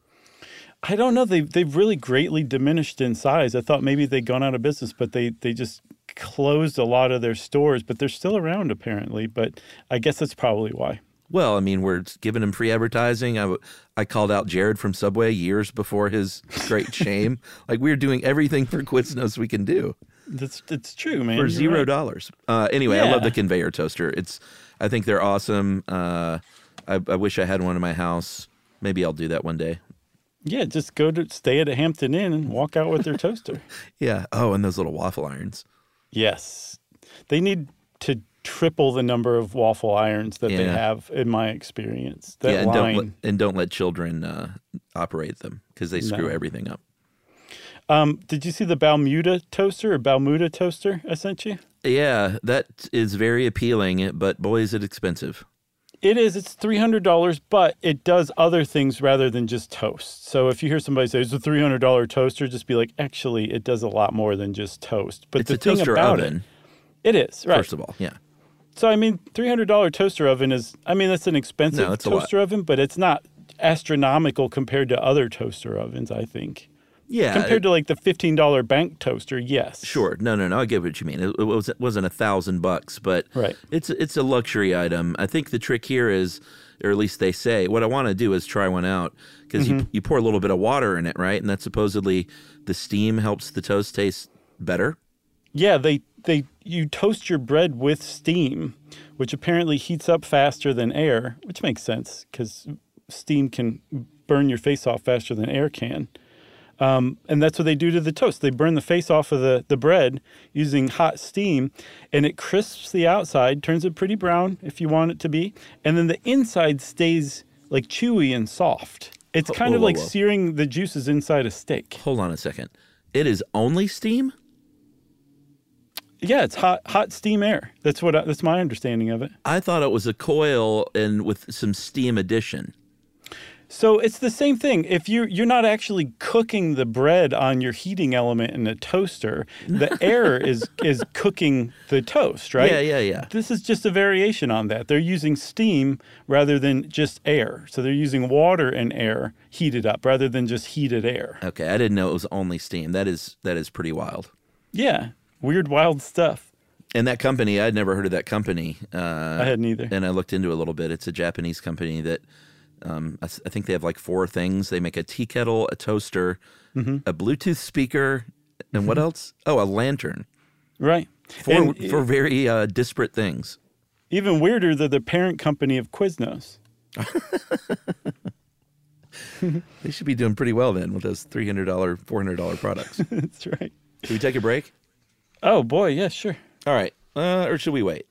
I don't know. They've, they've really greatly diminished in size. I thought maybe they'd gone out of business, but they, they just closed a lot of their stores. But they're still around, apparently. But I guess that's probably why. Well, I mean, we're giving him free advertising. I, I called out Jared from Subway years before his great shame. Like, we're doing everything for Quiznos we can do. That's it's true, man. For You're zero right. dollars. Uh, anyway, yeah. I love the conveyor toaster. It's, I think they're awesome. Uh, I, I wish I had one in my house. Maybe I'll do that one day. Yeah, just go to stay at a Hampton Inn and walk out with their toaster. Yeah. Oh, and those little waffle irons. Yes. They need to triple the number of waffle irons that yeah. they have, in my experience. That yeah, and line. don't let, and don't let children uh, operate them because they screw No. everything up. Um, did you see the Balmuda toaster or Balmuda toaster I sent you? Yeah, that is very appealing, but boy, is it expensive. It is. It's three hundred dollars, but it does other things rather than just toast. So if you hear somebody say it's a three hundred dollars toaster, just be like, actually, it does a lot more than just toast. But it's the a thing toaster about oven. It, it is, right. First of all, yeah. So, I mean, three hundred dollars toaster oven is, I mean, that's an expensive No, it's a toaster lot. oven, but it's not astronomical compared to other toaster ovens, I think. Yeah. Compared to like the fifteen dollars bank toaster, yes. Sure. No, no, no. I get what you mean. It, it, was, it wasn't a thousand bucks, but Right. it's it's a luxury item. I think the trick here is, or at least they say, what I want to do is try one out because Mm-hmm. you you pour a little bit of water in it, right? And that supposedly the steam helps the toast taste better. Yeah, they they you toast your bread with steam, which apparently heats up faster than air, which makes sense because steam can burn your face off faster than air can. Um, and that's what they do to the toast. They burn the face off of the, the bread using hot steam, and it crisps the outside, turns it pretty brown if you want it to be, and then the inside stays like chewy and soft. It's kind Whoa, of whoa, like whoa. searing the juices inside a steak. Hold on a second. It is only steam? Yeah, it's hot hot steam air. That's what I, that's my understanding of it. I thought it was a coil and with some steam addition. So it's the same thing. If you you're not actually cooking the bread on your heating element in a toaster, the air is is cooking the toast, right? Yeah, yeah, yeah. This is just a variation on that. They're using steam rather than just air. So they're using water and air heated up rather than just heated air. Okay, I didn't know it was only steam. That is that is pretty wild. Yeah, weird, wild stuff. And that company, I'd never heard of that company. Uh, I hadn't either. And I looked into it a little bit. It's a Japanese company that um, I, I think they have like four things. They make a tea kettle, a toaster, Mm-hmm. a Bluetooth speaker, and what else? Oh, a lantern. Right. For And for very uh, disparate things. even weirder, they're the parent company of Quiznos. They should be doing pretty well then with those three hundred dollars, four hundred dollars products. That's right. Should we take a break? Oh, boy. Yeah, sure. All right. Uh, or should we wait?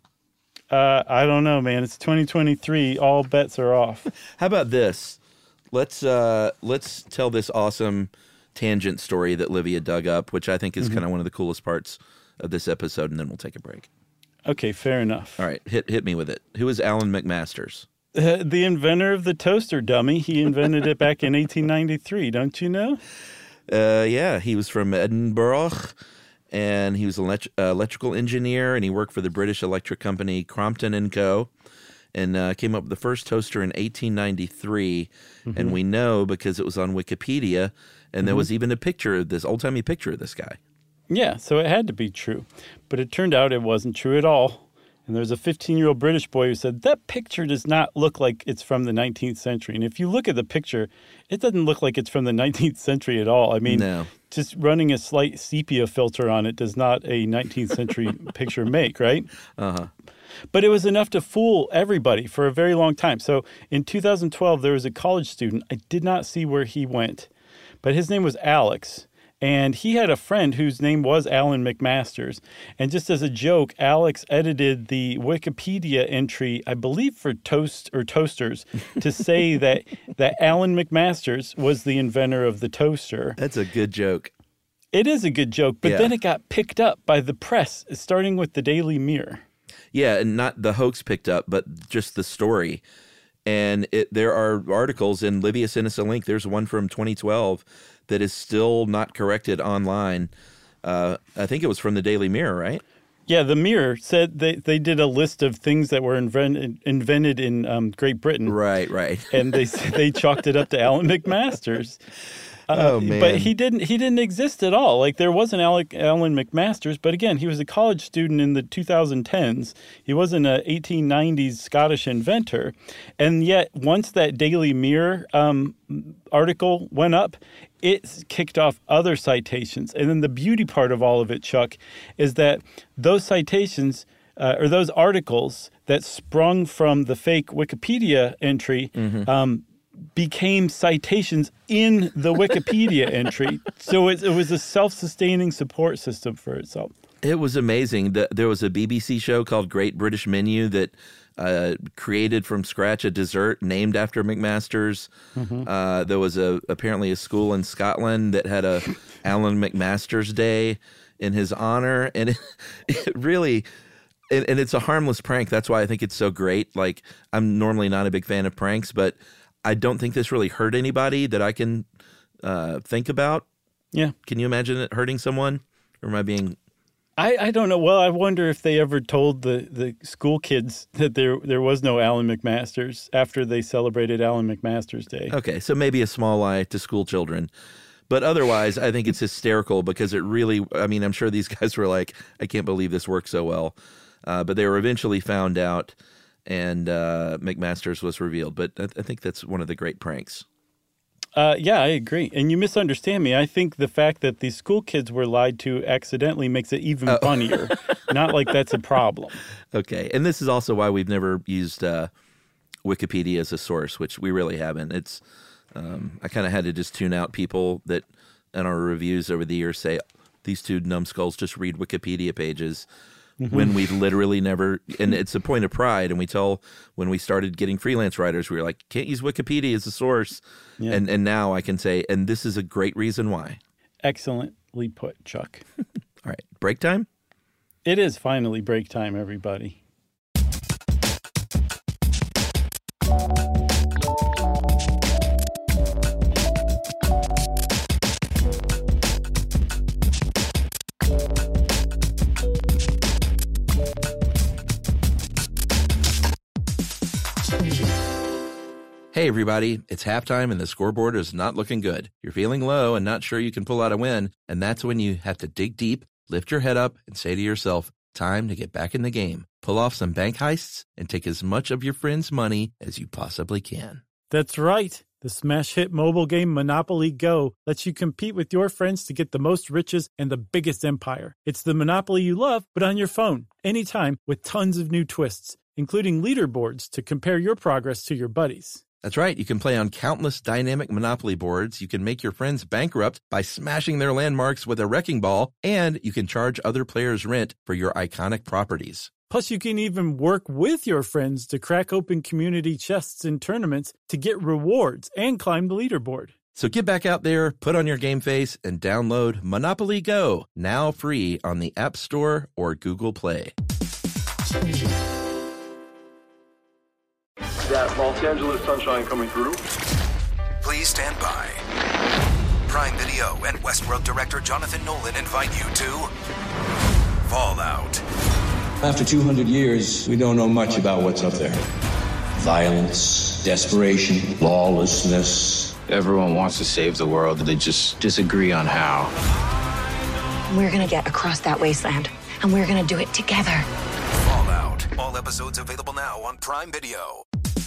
Uh, I don't know, man. It's twenty twenty-three. All bets are off. How about this? Let's uh, let's tell this awesome tangent story that Livia dug up, which I think is kind of one of the coolest parts of this episode, and then we'll take a break. Okay, fair enough. All right, hit hit me with it. Who is Alan McMasters? Uh, the inventor of the toaster, dummy. He invented it back in eighteen ninety-three. Don't you know? Uh, yeah, he was from Edinburgh, and he was an elect- uh, electrical engineer, and he worked for the British electric company Crompton and Co., and uh, came up with the first toaster in eighteen ninety-three. Mm-hmm. And we know because it was on Wikipedia, and there was even a picture of this, old-timey picture of this guy. Yeah, so it had to be true. But it turned out it wasn't true at all. And there's a fifteen-year-old British boy who said, that picture does not look like it's from the nineteenth century. And if you look at the picture, it doesn't look like it's from the nineteenth century at all. I mean, No. just running a slight sepia filter on it does not a nineteenth century picture make, right? Uh-huh. But it was enough to fool everybody for a very long time. So in two thousand twelve, there was a college student. I did not see where he went, but his name was Alex. And he had a friend whose name was Alan McMasters. And just as a joke, Alex edited the Wikipedia entry, I believe for Toast or Toasters, to say that, that Alan McMasters was the inventor of the toaster. That's a good joke. It is a good joke, but Yeah. then it got picked up by the press, starting with the Daily Mirror. Yeah, and not the hoax picked up, but just the story. And it, there are articles, and Livia sent us a link. There's one from twenty twelve that is still not corrected online. Uh, I think it was from the Daily Mirror, right? Yeah, the Mirror said they, they did a list of things that were invented, invented in um, Great Britain. Right, right. And they they chalked it up to Alan McMasters. Uh, Oh, man. But he didn't he didn't exist at all. Like there was an Alec, Alan McMasters, but again, he was a college student in the twenty tens. He wasn't an eighteen nineties Scottish inventor. And yet once that Daily Mirror um, article went up, it kicked off other citations. And then the beauty part of all of it, Chuck, is that those citations uh, or those articles that sprung from the fake Wikipedia entry um, became citations in the Wikipedia entry. So it, it was a self-sustaining support system for itself. It was amazing. The, there was a B B C show called Great British Menu that uh, created from scratch a dessert named after McMaster's. Mm-hmm. Uh, there was a apparently a school in Scotland that had a Alan McMaster's Day in his honor, and it, it really, and, and it's a harmless prank. That's why I think it's so great. Like, I'm normally not a big fan of pranks, but I don't think this really hurt anybody that I can uh, think about. Yeah. Can you imagine it hurting someone? Or am I being... I, I don't know. Well, I wonder if they ever told the, the school kids that there there was no Alan McMaster's after they celebrated Alan McMaster's Day. Okay, so maybe a small lie to school children. But otherwise, I think it's hysterical because it really, I mean, I'm sure these guys were like, I can't believe this worked so well. Uh, but they were eventually found out, and uh, McMaster's was revealed. But I, I think that's one of the great pranks. Uh, yeah, I agree. And you misunderstand me. I think the fact that these school kids were lied to accidentally makes it even oh. funnier. Not like that's a problem. Okay. And this is also why we've never used uh, Wikipedia as a source, which we really haven't. It's um, I kind of had to just tune out people that in our reviews over the years say, these two numbskulls just read Wikipedia pages. Mm-hmm. When we've literally never, and it's a point of pride, and we tell, when we started getting freelance writers, we were like, can't use Wikipedia as a source, yeah. and and now I can say, and this is a great reason why. Excellently put, Chuck. All right, break time? It is finally break time, everybody. Hey, everybody, it's halftime and the scoreboard is not looking good. You're feeling low and not sure you can pull out a win, and that's when you have to dig deep, lift your head up, and say to yourself, time to get back in the game. Pull off some bank heists and take as much of your friends' money as you possibly can. That's right. The smash hit mobile game Monopoly Go lets you compete with your friends to get the most riches and the biggest empire. It's the Monopoly you love, but on your phone, anytime, with tons of new twists, including leaderboards to compare your progress to your buddies. That's right. You can play on countless dynamic Monopoly boards. You can make your friends bankrupt by smashing their landmarks with a wrecking ball, and you can charge other players rent for your iconic properties. Plus, you can even work with your friends to crack open community chests in tournaments to get rewards and climb the leaderboard. So get back out there, put on your game face, and download Monopoly Go, now free on the App Store or Google Play. That Los Angeles sunshine coming through. Please stand by. Prime Video and Westworld director Jonathan Nolan invite you to Fallout. After two hundred years, we don't know much about what's up there. Violence, desperation, lawlessness. Everyone wants to save the world, they just disagree on how. We're gonna get across that wasteland, and we're gonna do it together. Fallout. All episodes available now on Prime Video.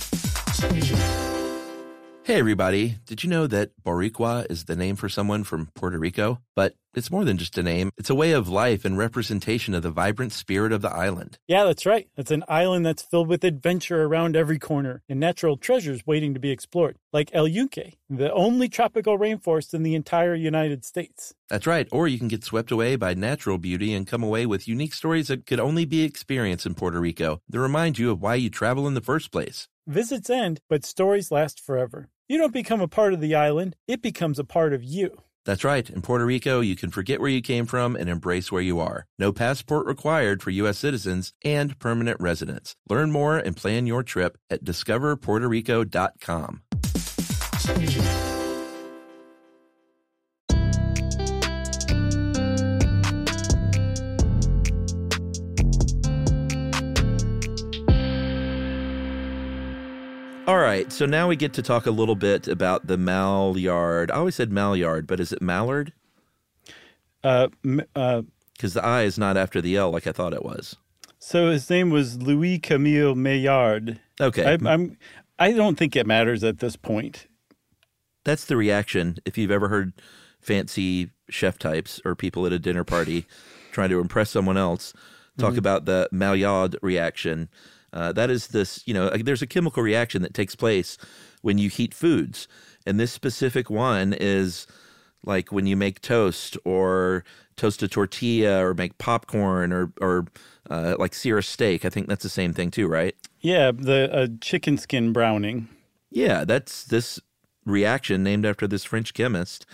Hey, everybody. Did you know that Boricua is the name for someone from Puerto Rico? But it's more than just a name. It's a way of life and representation of the vibrant spirit of the island. Yeah, that's right. It's an island that's filled with adventure around every corner and natural treasures waiting to be explored, like El Yunque, the only tropical rainforest in the entire United States. That's right. Or you can get swept away by natural beauty and come away with unique stories that could only be experienced in Puerto Rico that remind you of why you travel in the first place. Visits end, but stories last forever. You don't become a part of the island, it becomes a part of you. That's right. In Puerto Rico, you can forget where you came from and embrace where you are. No passport required for U S citizens and permanent residents. Learn more and plan your trip at discover puerto rico dot com. All right, so now we get to talk a little bit about the Malyard. I always said Malyard, but is it Mallard? Uh, uh, Because the I is not after the L like I thought it was. So his name was Louis Camille Maillard. Okay. I, I'm, I don't think it matters at this point. That's the reaction. If you've ever heard fancy chef types or people at a dinner party trying to impress someone else talk mm-hmm. about the Maillard reaction. Uh, that is this, you know, there's a chemical reaction that takes place when you heat foods. And this specific one is like when you make toast or toast a tortilla or make popcorn or or uh, like sear a steak. I think that's the same thing too, right? Yeah, the uh, chicken skin browning. Yeah, that's this reaction named after this French chemist.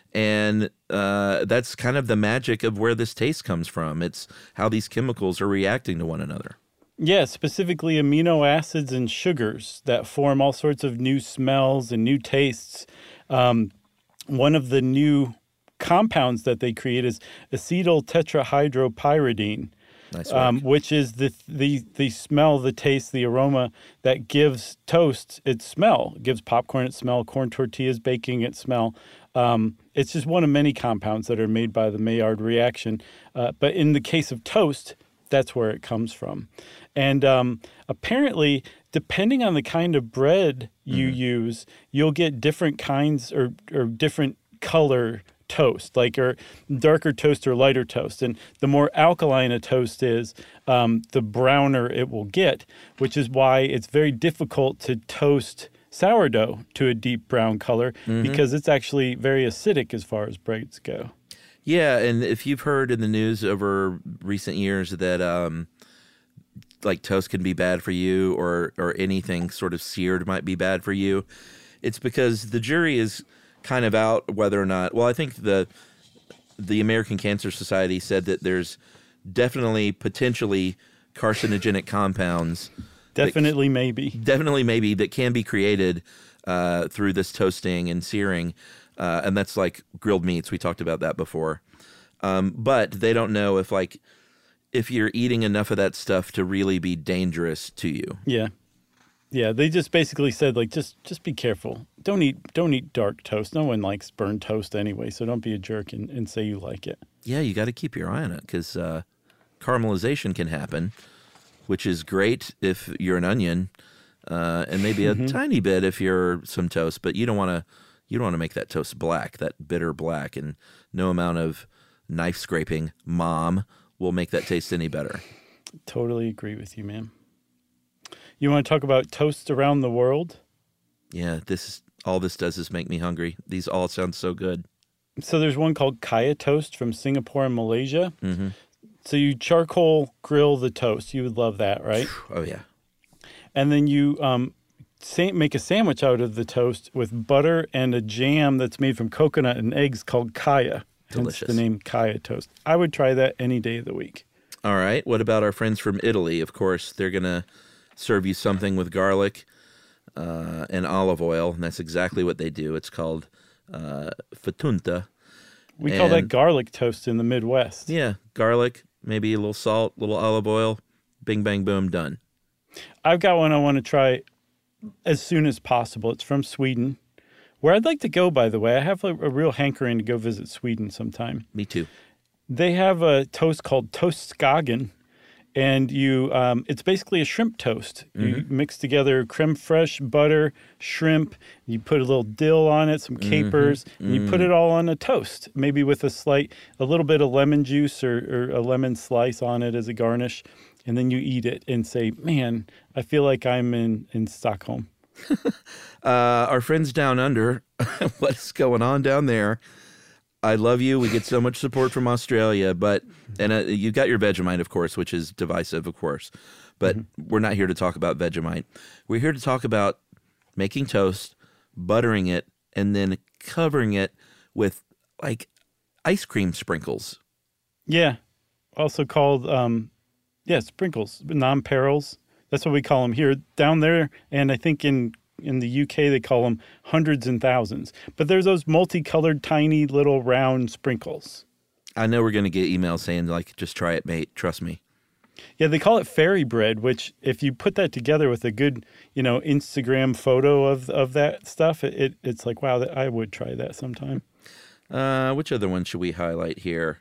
And uh, that's kind of the magic of where this taste comes from. It's how these chemicals are reacting to one another. Yeah, specifically amino acids and sugars that form all sorts of new smells and new tastes. Um, one of the new compounds that they create is acetyl tetrahydropyridine, nice um, which is the, the the smell, the taste, the aroma that gives toast its smell. It gives popcorn its smell, corn tortillas, baking its smell. Um, it's just one of many compounds that are made by the Maillard reaction. Uh, but in the case of toast, that's where it comes from. And um, apparently, depending on the kind of bread you mm-hmm. use, you'll get different kinds or, or different color toast, like or darker toast or lighter toast. And the more alkaline a toast is, um, the browner it will get, which is why it's very difficult to toast sourdough to a deep brown color mm-hmm. because it's actually very acidic as far as breads go. Yeah, and if you've heard in the news over recent years that um, like toast can be bad for you or or anything sort of seared might be bad for you, it's because the jury is kind of out whether or not, well, I think the the American Cancer Society said that there's definitely potentially carcinogenic compounds. Definitely, maybe. Definitely, maybe, that can be created uh, through this toasting and searing. Uh, and that's like grilled meats. We talked about that before. Um, but they don't know if, like, if you're eating enough of that stuff to really be dangerous to you. Yeah. Yeah, they just basically said, like, just just be careful. Don't eat don't eat dark toast. No one likes burnt toast anyway, so don't be a jerk and, and say you like it. Yeah, you got to keep your eye on it because uh, caramelization can happen, which is great if you're an onion, uh, and maybe a mm-hmm. tiny bit if you're some toast. But you don't want to you don't want to make that toast black, that bitter black, and no amount of knife scraping, mom, will make that taste any better. Totally agree with you, man. You want to talk about toasts around the world? Yeah, this is, all this does is make me hungry. These all sound so good. So there's one called Kaya Toast from Singapore and Malaysia. Mm-hmm. So you charcoal grill the toast. You would love that, right? Oh, yeah. And then you um, sa- make a sandwich out of the toast with butter and a jam that's made from coconut and eggs called Kaya. Delicious. Hence the name Kaya Toast. I would try that any day of the week. All right. What about our friends from Italy? Of course, they're going to serve you something with garlic uh, and olive oil, and that's exactly what they do. It's called uh, fettunta. We and, call that garlic toast in the Midwest. Yeah, garlic, maybe a little salt, a little olive oil, bing, bang, boom, done. I've got one I want to try as soon as possible. It's from Sweden, where I'd like to go, by the way. I have a, a real hankering to go visit Sweden sometime. Me too. They have a toast called Toastskagen. And you, um, it's basically a shrimp toast. You mm-hmm. mix together creme fraiche, butter, shrimp. You put a little dill on it, some capers, mm-hmm. and you mm. put it all on a toast. Maybe with a slight, a little bit of lemon juice or, or a lemon slice on it as a garnish. And then you eat it and say, man, I feel like I'm in, in Stockholm. uh, our friends down under, what's going on down there? I love you. We get so much support from Australia, but and uh, you got your Vegemite, of course, which is divisive, of course. But mm-hmm. we're not here to talk about Vegemite. We're here to talk about making toast, buttering it, and then covering it with like ice cream sprinkles. Yeah, also called um, yeah sprinkles, non-perils. That's what we call them here down there, and I think in. In the U K, they call them hundreds and thousands. But there's those multicolored, tiny, little round sprinkles. I know we're going to get emails saying, like, just try it, mate. Trust me. Yeah, they call it fairy bread, which if you put that together with a good, you know, Instagram photo of of that stuff, it, it it's like, wow, I would try that sometime. Uh, which other one should we highlight here?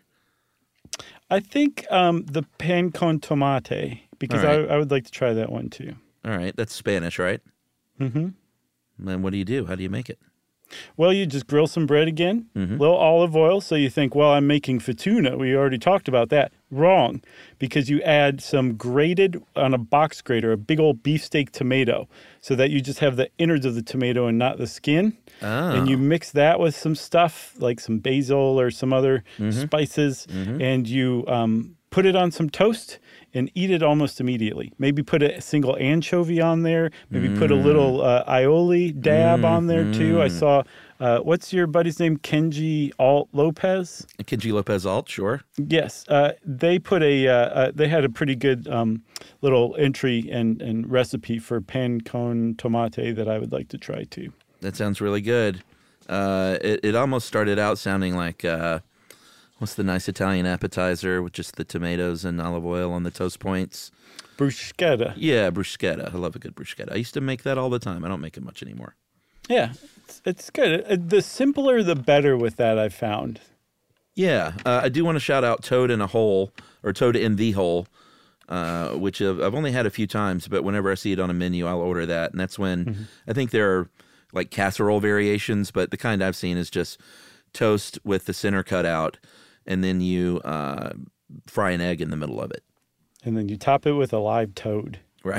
I think um, the pan con tomate, because right. I, I would like to try that one, too. All right. That's Spanish, right? Mm-hmm. And what do you do? How do you make it? Well, you just grill some bread again, a mm-hmm. little olive oil. So you think, well, I'm making fettuccine. We already talked about that. wrong, because you add some grated on a box grater, a big old beefsteak tomato, so that you just have the innards of the tomato and not the skin. Oh. And you mix that with some stuff like some basil or some other Mm-hmm. spices, Mm-hmm. and you um, put it on some toast and eat it almost immediately. Maybe put a single anchovy on there. Maybe Mm. put a little uh, aioli dab on there too. I saw, uh, what's your buddy's name? Kenji Alt Lopez? Kenji Lopez Alt, sure. Yes. Uh, they put a, uh, uh, they had a pretty good um, little entry and, and recipe for pan con tomate that I would like to try too. That sounds really good. Uh, it, it almost started out sounding like, uh, what's the nice Italian appetizer with just the tomatoes and olive oil on the toast points? Bruschetta. Yeah, bruschetta. I love a good bruschetta. I used to make that all the time. I don't make it much anymore. Yeah, it's, it's good. Uh, The simpler, the better with that, I've found. Yeah, uh, I do want to shout out Toad in a Hole, or Toad in the Hole, uh, which I've, I've only had a few times, but whenever I see it on a menu, I'll order that. And that's when Mm-hmm. I think there are like casserole variations, but the kind I've seen is just toast with the center cut out, and then you uh, fry an egg in the middle of it. And then you top it with a live toad. Right.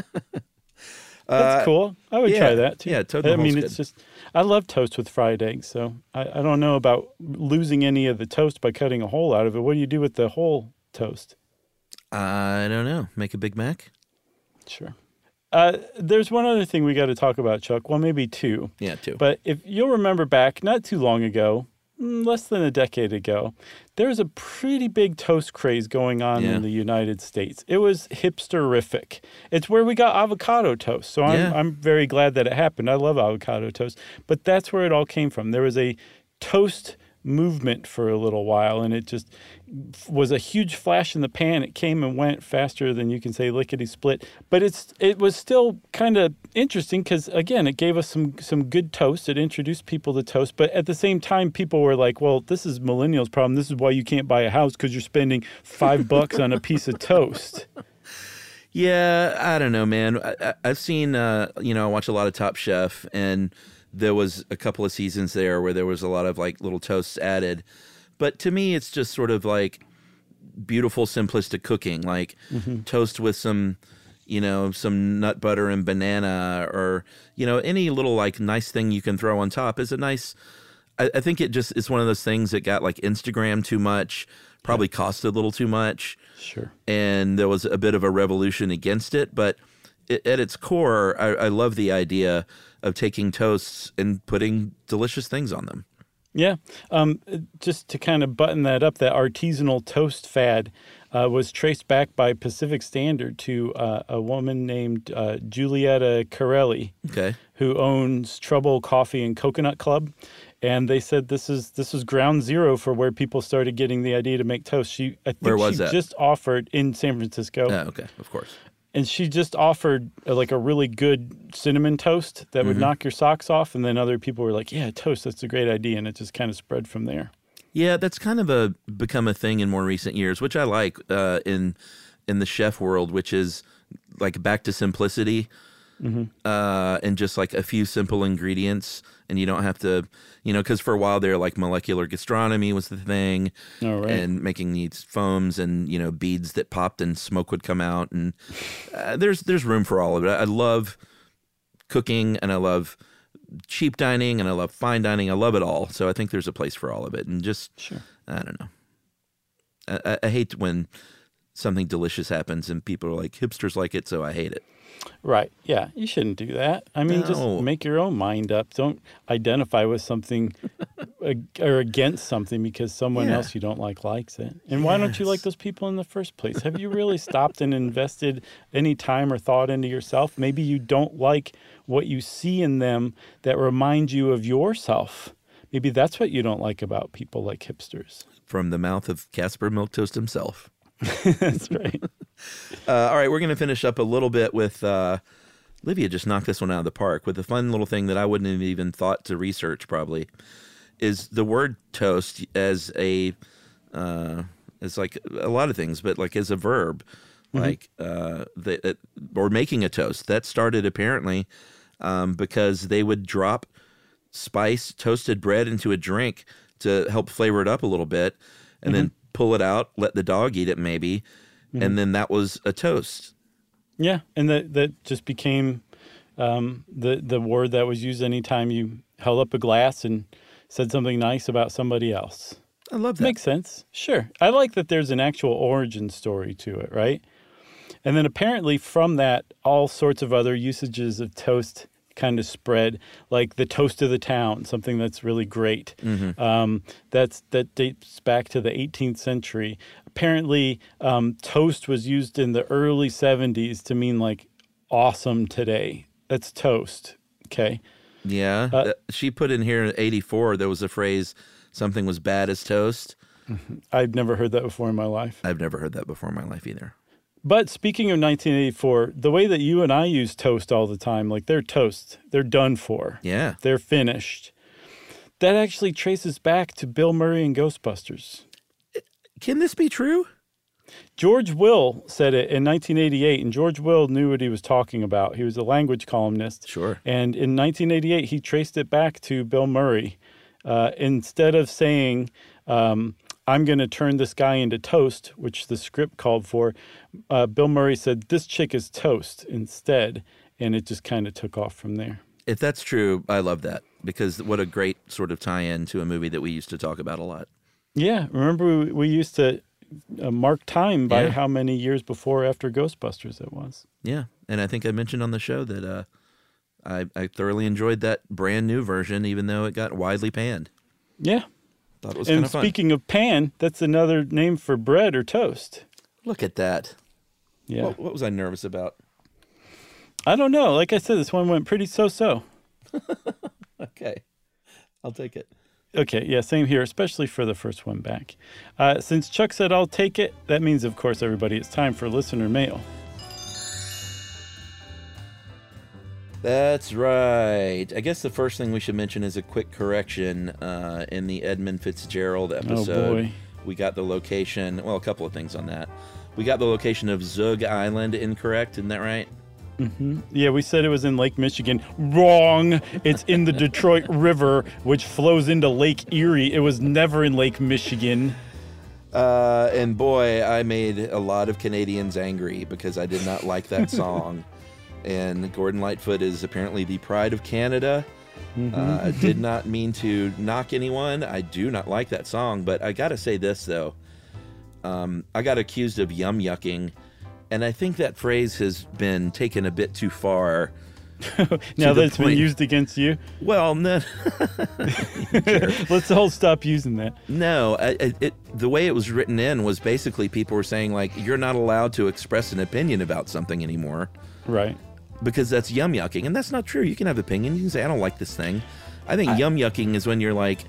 That's Uh, cool. I would yeah, try that too. yeah, toad in I the mean, hole's it's good. just, I love toast with fried eggs. So I, I don't know about losing any of the toast by cutting a hole out of it. What do you do with the whole toast? I don't know. Make a Big Mac? Sure. Uh, there's one other thing we got to talk about, Chuck. Well, maybe two. Yeah, too. But if you'll remember back, not too long ago, mm, less than a decade ago, there was a pretty big toast craze going on Yeah. in the United States. It was hipsterific. It's where we got avocado toast. So I'm, Yeah. I'm very glad that it happened. I love avocado toast. But that's where it all came from. There was a toast movement for a little while, and it just was a huge flash in the pan. It came and went faster than you can say lickety split. But it's it was still kind of interesting because, again, it gave us some some good toast. It introduced people to toast. But at the same time, people were like, well, this is millennials' problem. This is why you can't buy a house, because you're spending five bucks on a piece of toast. Yeah, I don't know, man. I, I, I've seen, uh, you know, I watch a lot of Top Chef, and there was a couple of seasons there where there was a lot of like little toasts added. But to me, it's just sort of like beautiful, simplistic cooking, like Mm-hmm. toast with some, you know, some nut butter and banana, or, you know, any little like nice thing you can throw on top is a nice. I, I think it just is one of those things that got like Instagram too much, probably cost a little too much. Sure. And there was a bit of a revolution against it. But it, at its core, I, I love the idea of taking toasts and putting delicious things on them. Yeah. Um, just to kind of button that up, that artisanal toast fad uh, was traced back by Pacific Standard to uh, a woman named uh, Giulietta Carelli, Okay. who owns Trouble Coffee and Coconut Club. And they said this is this was ground zero for where people started getting the idea to make toast. She, I think Where was she that? just offered in San Francisco. Oh, okay. Of course. And she just offered uh, like a really good cinnamon toast that Mm-hmm. would knock your socks off. And then other people were like, yeah, toast, that's a great idea. And it just kind of spread from there. Yeah, that's kind of a become a thing in more recent years, which I like uh, in in the chef world, which is like back to simplicity, Mm-hmm. uh, and just like a few simple ingredients, and you don't have to, you know, because for a while there, like molecular gastronomy was the thing, Oh, right. and making these foams and you know beads that popped and smoke would come out, and uh, there's there's room for all of it. I love cooking, and I love cheap dining, and I love fine dining. I love it all. So I think there's a place for all of it. And just, Sure. I don't know. I, I, I hate when something delicious happens and people are like, hipsters like it, so I hate it. Right. Yeah. You shouldn't do that. I mean, No. just make your own mind up. Don't identify with something ag- or against something because someone Yeah. else you don't like likes it. And why don't you like Yes. those people in the first place? Have you really stopped and invested any time or thought into yourself? Maybe you don't like what you see in them that reminds you of yourself. Maybe that's what you don't like about people like hipsters. From the mouth of Casper Milquetoast himself. That's right. Uh, all right, we're going to finish up a little bit with uh, Livia just knocked this one out of the park with a fun little thing that I wouldn't have even thought to research probably is the word toast as a uh, as like a lot of things, but like as a verb, like uh, the, it, or making a toast. That started apparently um, because they would drop spice toasted bread into a drink to help flavor it up a little bit, and then pull it out, let the dog eat it maybe, mm-hmm. and then that was a toast. Yeah, and that that just became um, the the word that was used anytime you held up a glass and said something nice about somebody else. I love that. Makes sense. Sure. I like that there's an actual origin story to it, right? And then apparently from that, all sorts of other usages of toast kind of spread, like the toast of the town, something that's really great. Mm-hmm. Um, that's that dates back to the eighteenth century. Apparently, um, toast was used in the early seventies to mean like awesome today. That's toast. Okay. Yeah. Uh, she put in here in eighty-four, there was a phrase, something was bad as toast. I've never heard that before in my life. I've never heard that before in my life either. But speaking of nineteen eighty-four, the way that you and I use toast all the time, like they're toast, they're done for. Yeah. They're finished. That actually traces back to Bill Murray and Ghostbusters. Can this be true? George Will said it in nineteen eighty-eight, and George Will knew what he was talking about. He was a language columnist. Sure. And in nineteen eighty-eight, he traced it back to Bill Murray. Uh, instead of saying, um, I'm going to turn this guy into toast, which the script called for, uh, Bill Murray said, this chick is toast instead, and it just kind of took off from there. If that's true, I love that, because what a great sort of tie-in to a movie that we used to talk about a lot. Yeah, remember we, we used to uh, mark time by yeah. how many years before or after Ghostbusters it was. Yeah, and I think I mentioned on the show that uh, I, I thoroughly enjoyed that brand new version, even though it got widely panned. Yeah. Thought it was and kind of fun. Speaking of pan, that's another name for bread or toast. Look at that. Yeah. What, what was I nervous about? I don't know. Like I said, this one went pretty so-so. Okay. I'll take it. Okay, yeah, same here, especially for the first one back. Uh, since Chuck said I'll take it, that means, of course, everybody, it's time for listener mail. That's right. I guess the first thing we should mention is a quick correction. Uh, in the Edmund Fitzgerald episode, oh boy. we got the location, well, a couple of things on that. We got the location of Zug Island incorrect, isn't that right? Mm-hmm. Yeah, we said it was in Lake Michigan. Wrong! It's in the Detroit River, which flows into Lake Erie. It was never in Lake Michigan. Uh, and boy, I made a lot of Canadians angry because I did not like that song. And Gordon Lightfoot is apparently the pride of Canada. Mm-hmm. Uh, I did not mean to knock anyone. I do not like that song, but I gotta say this, though. Um, I got accused of yum yucking, and I think that phrase has been taken a bit too far. Now that it's point. been used against you? Well, no. Let's all stop using that. No, I, it, the way it was written in was basically people were saying, like, you're not allowed to express an opinion about something anymore. Right. Because that's yum yucking, and that's not true. You can have opinion. You can say, I don't like this thing. I think I, yum yucking is when you're like,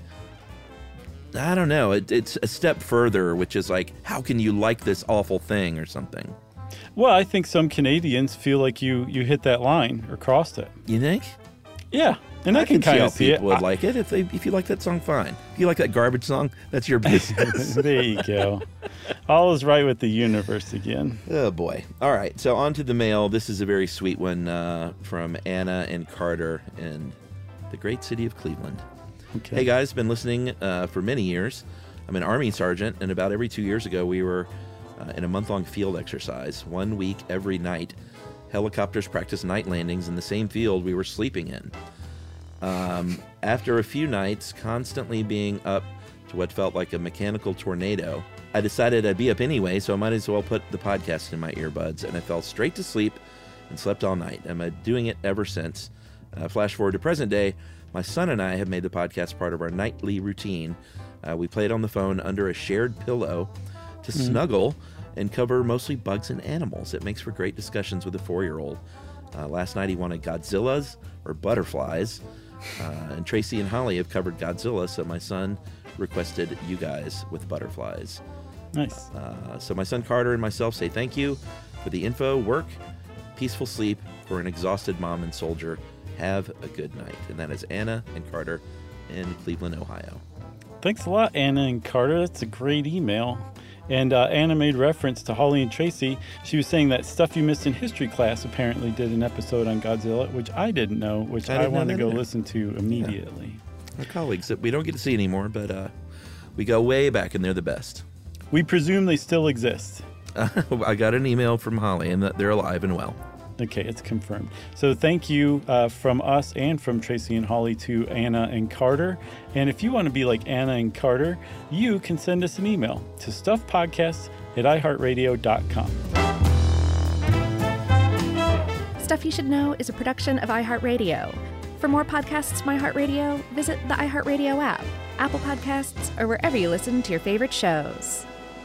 I don't know, it, it's a step further, which is like, how can you like this awful thing or something? Well, I think some Canadians feel like you, you hit that line or crossed it. You think? Yeah, and I, I can, can kind of see, see it. People would I, like it if they if you like that song. Fine. If you like that garbage song, that's your business. There you go. All is right with the universe again. Oh boy! All right, so on to the mail. This is a very sweet one uh, from Anna and Carter in the great city of Cleveland. Okay. Hey guys, been listening uh, for many years. I'm an Army sergeant, and about every two years ago, we were uh, in a month-long field exercise. One week every night, helicopters practiced night landings in the same field we were sleeping in. Um, after a few nights, constantly being up to what felt like a mechanical tornado, I decided I'd be up anyway, so I might as well put the podcast in my earbuds, and I fell straight to sleep and slept all night. I'm uh, doing it ever since. Uh, flash forward to present day, my son and I have made the podcast part of our nightly routine. Uh, we play it on the phone under a shared pillow to mm. snuggle and cover mostly bugs and animals. It makes for great discussions with a four-year-old. Uh, last night he wanted Godzillas or butterflies, uh, and Tracy and Holly have covered Godzilla, so my son requested you guys with butterflies. Nice. Uh, so my son Carter and myself say thank you for the info, work, peaceful sleep for an exhausted mom and soldier. Have a good night. And that is Anna and Carter in Cleveland, Ohio. Thanks a lot, Anna and Carter. That's a great email. And uh, Anna made reference to Holly and Tracy. She was saying that Stuff You Missed in History Class apparently did an episode on Godzilla, which I didn't know, which I, I want to go either. listen to immediately. Yeah. Our colleagues that we don't get to see anymore, but uh, we go way back and they're the best. We presume they still exist. Uh, I got an email from Holly and that they're alive and well. Okay, it's confirmed. So thank you uh, from us and from Tracy and Holly to Anna and Carter. And if you want to be like Anna and Carter, you can send us an email to stuffpodcasts at i heart radio dot com. Stuff You Should Know is a production of iHeartRadio. For more podcasts from iHeartRadio, visit the iHeartRadio app, Apple Podcasts, or wherever you listen to your favorite shows.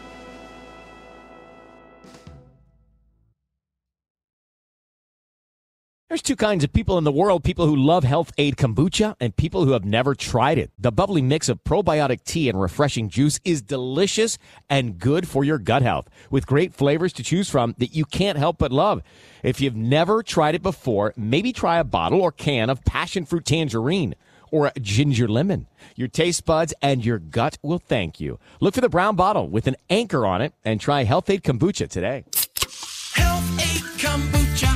There's two kinds of people in the world, people who love Health Aid Kombucha and people who have never tried it. The bubbly mix of probiotic tea and refreshing juice is delicious and good for your gut health, with great flavors to choose from that you can't help but love. If you've never tried it before, maybe try a bottle or can of passion fruit tangerine or a ginger lemon. Your taste buds and your gut will thank you. Look for the brown bottle with an anchor on it and try Health Aid Kombucha today. Health Aid Kombucha.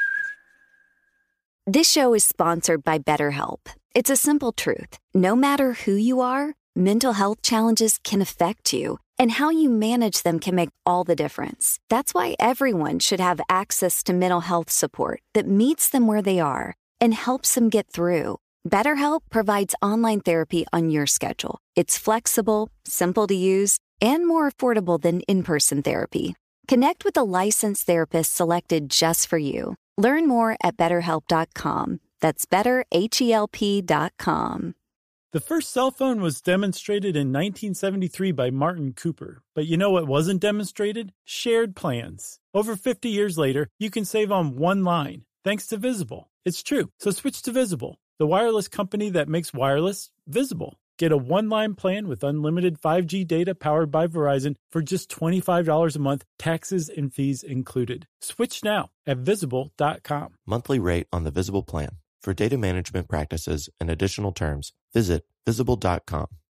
This show is sponsored by BetterHelp. It's a simple truth. No matter who you are, mental health challenges can affect you, and how you manage them can make all the difference. That's why everyone should have access to mental health support that meets them where they are and helps them get through. BetterHelp provides online therapy on your schedule. It's flexible, simple to use, and more affordable than in-person therapy. Connect with a licensed therapist selected just for you. Learn more at better help dot com. That's better help dot com. The first cell phone was demonstrated in nineteen seventy-three by Martin Cooper. But you know what wasn't demonstrated? Shared plans. Over fifty years later, you can save on one line, thanks to Visible. It's true. So switch to Visible, the wireless company that makes wireless visible. Get a one-line plan with unlimited five G data powered by Verizon for just twenty-five dollars a month, taxes and fees included. Switch now at visible dot com. Monthly rate on the Visible plan. For data management practices and additional terms, visit visible dot com.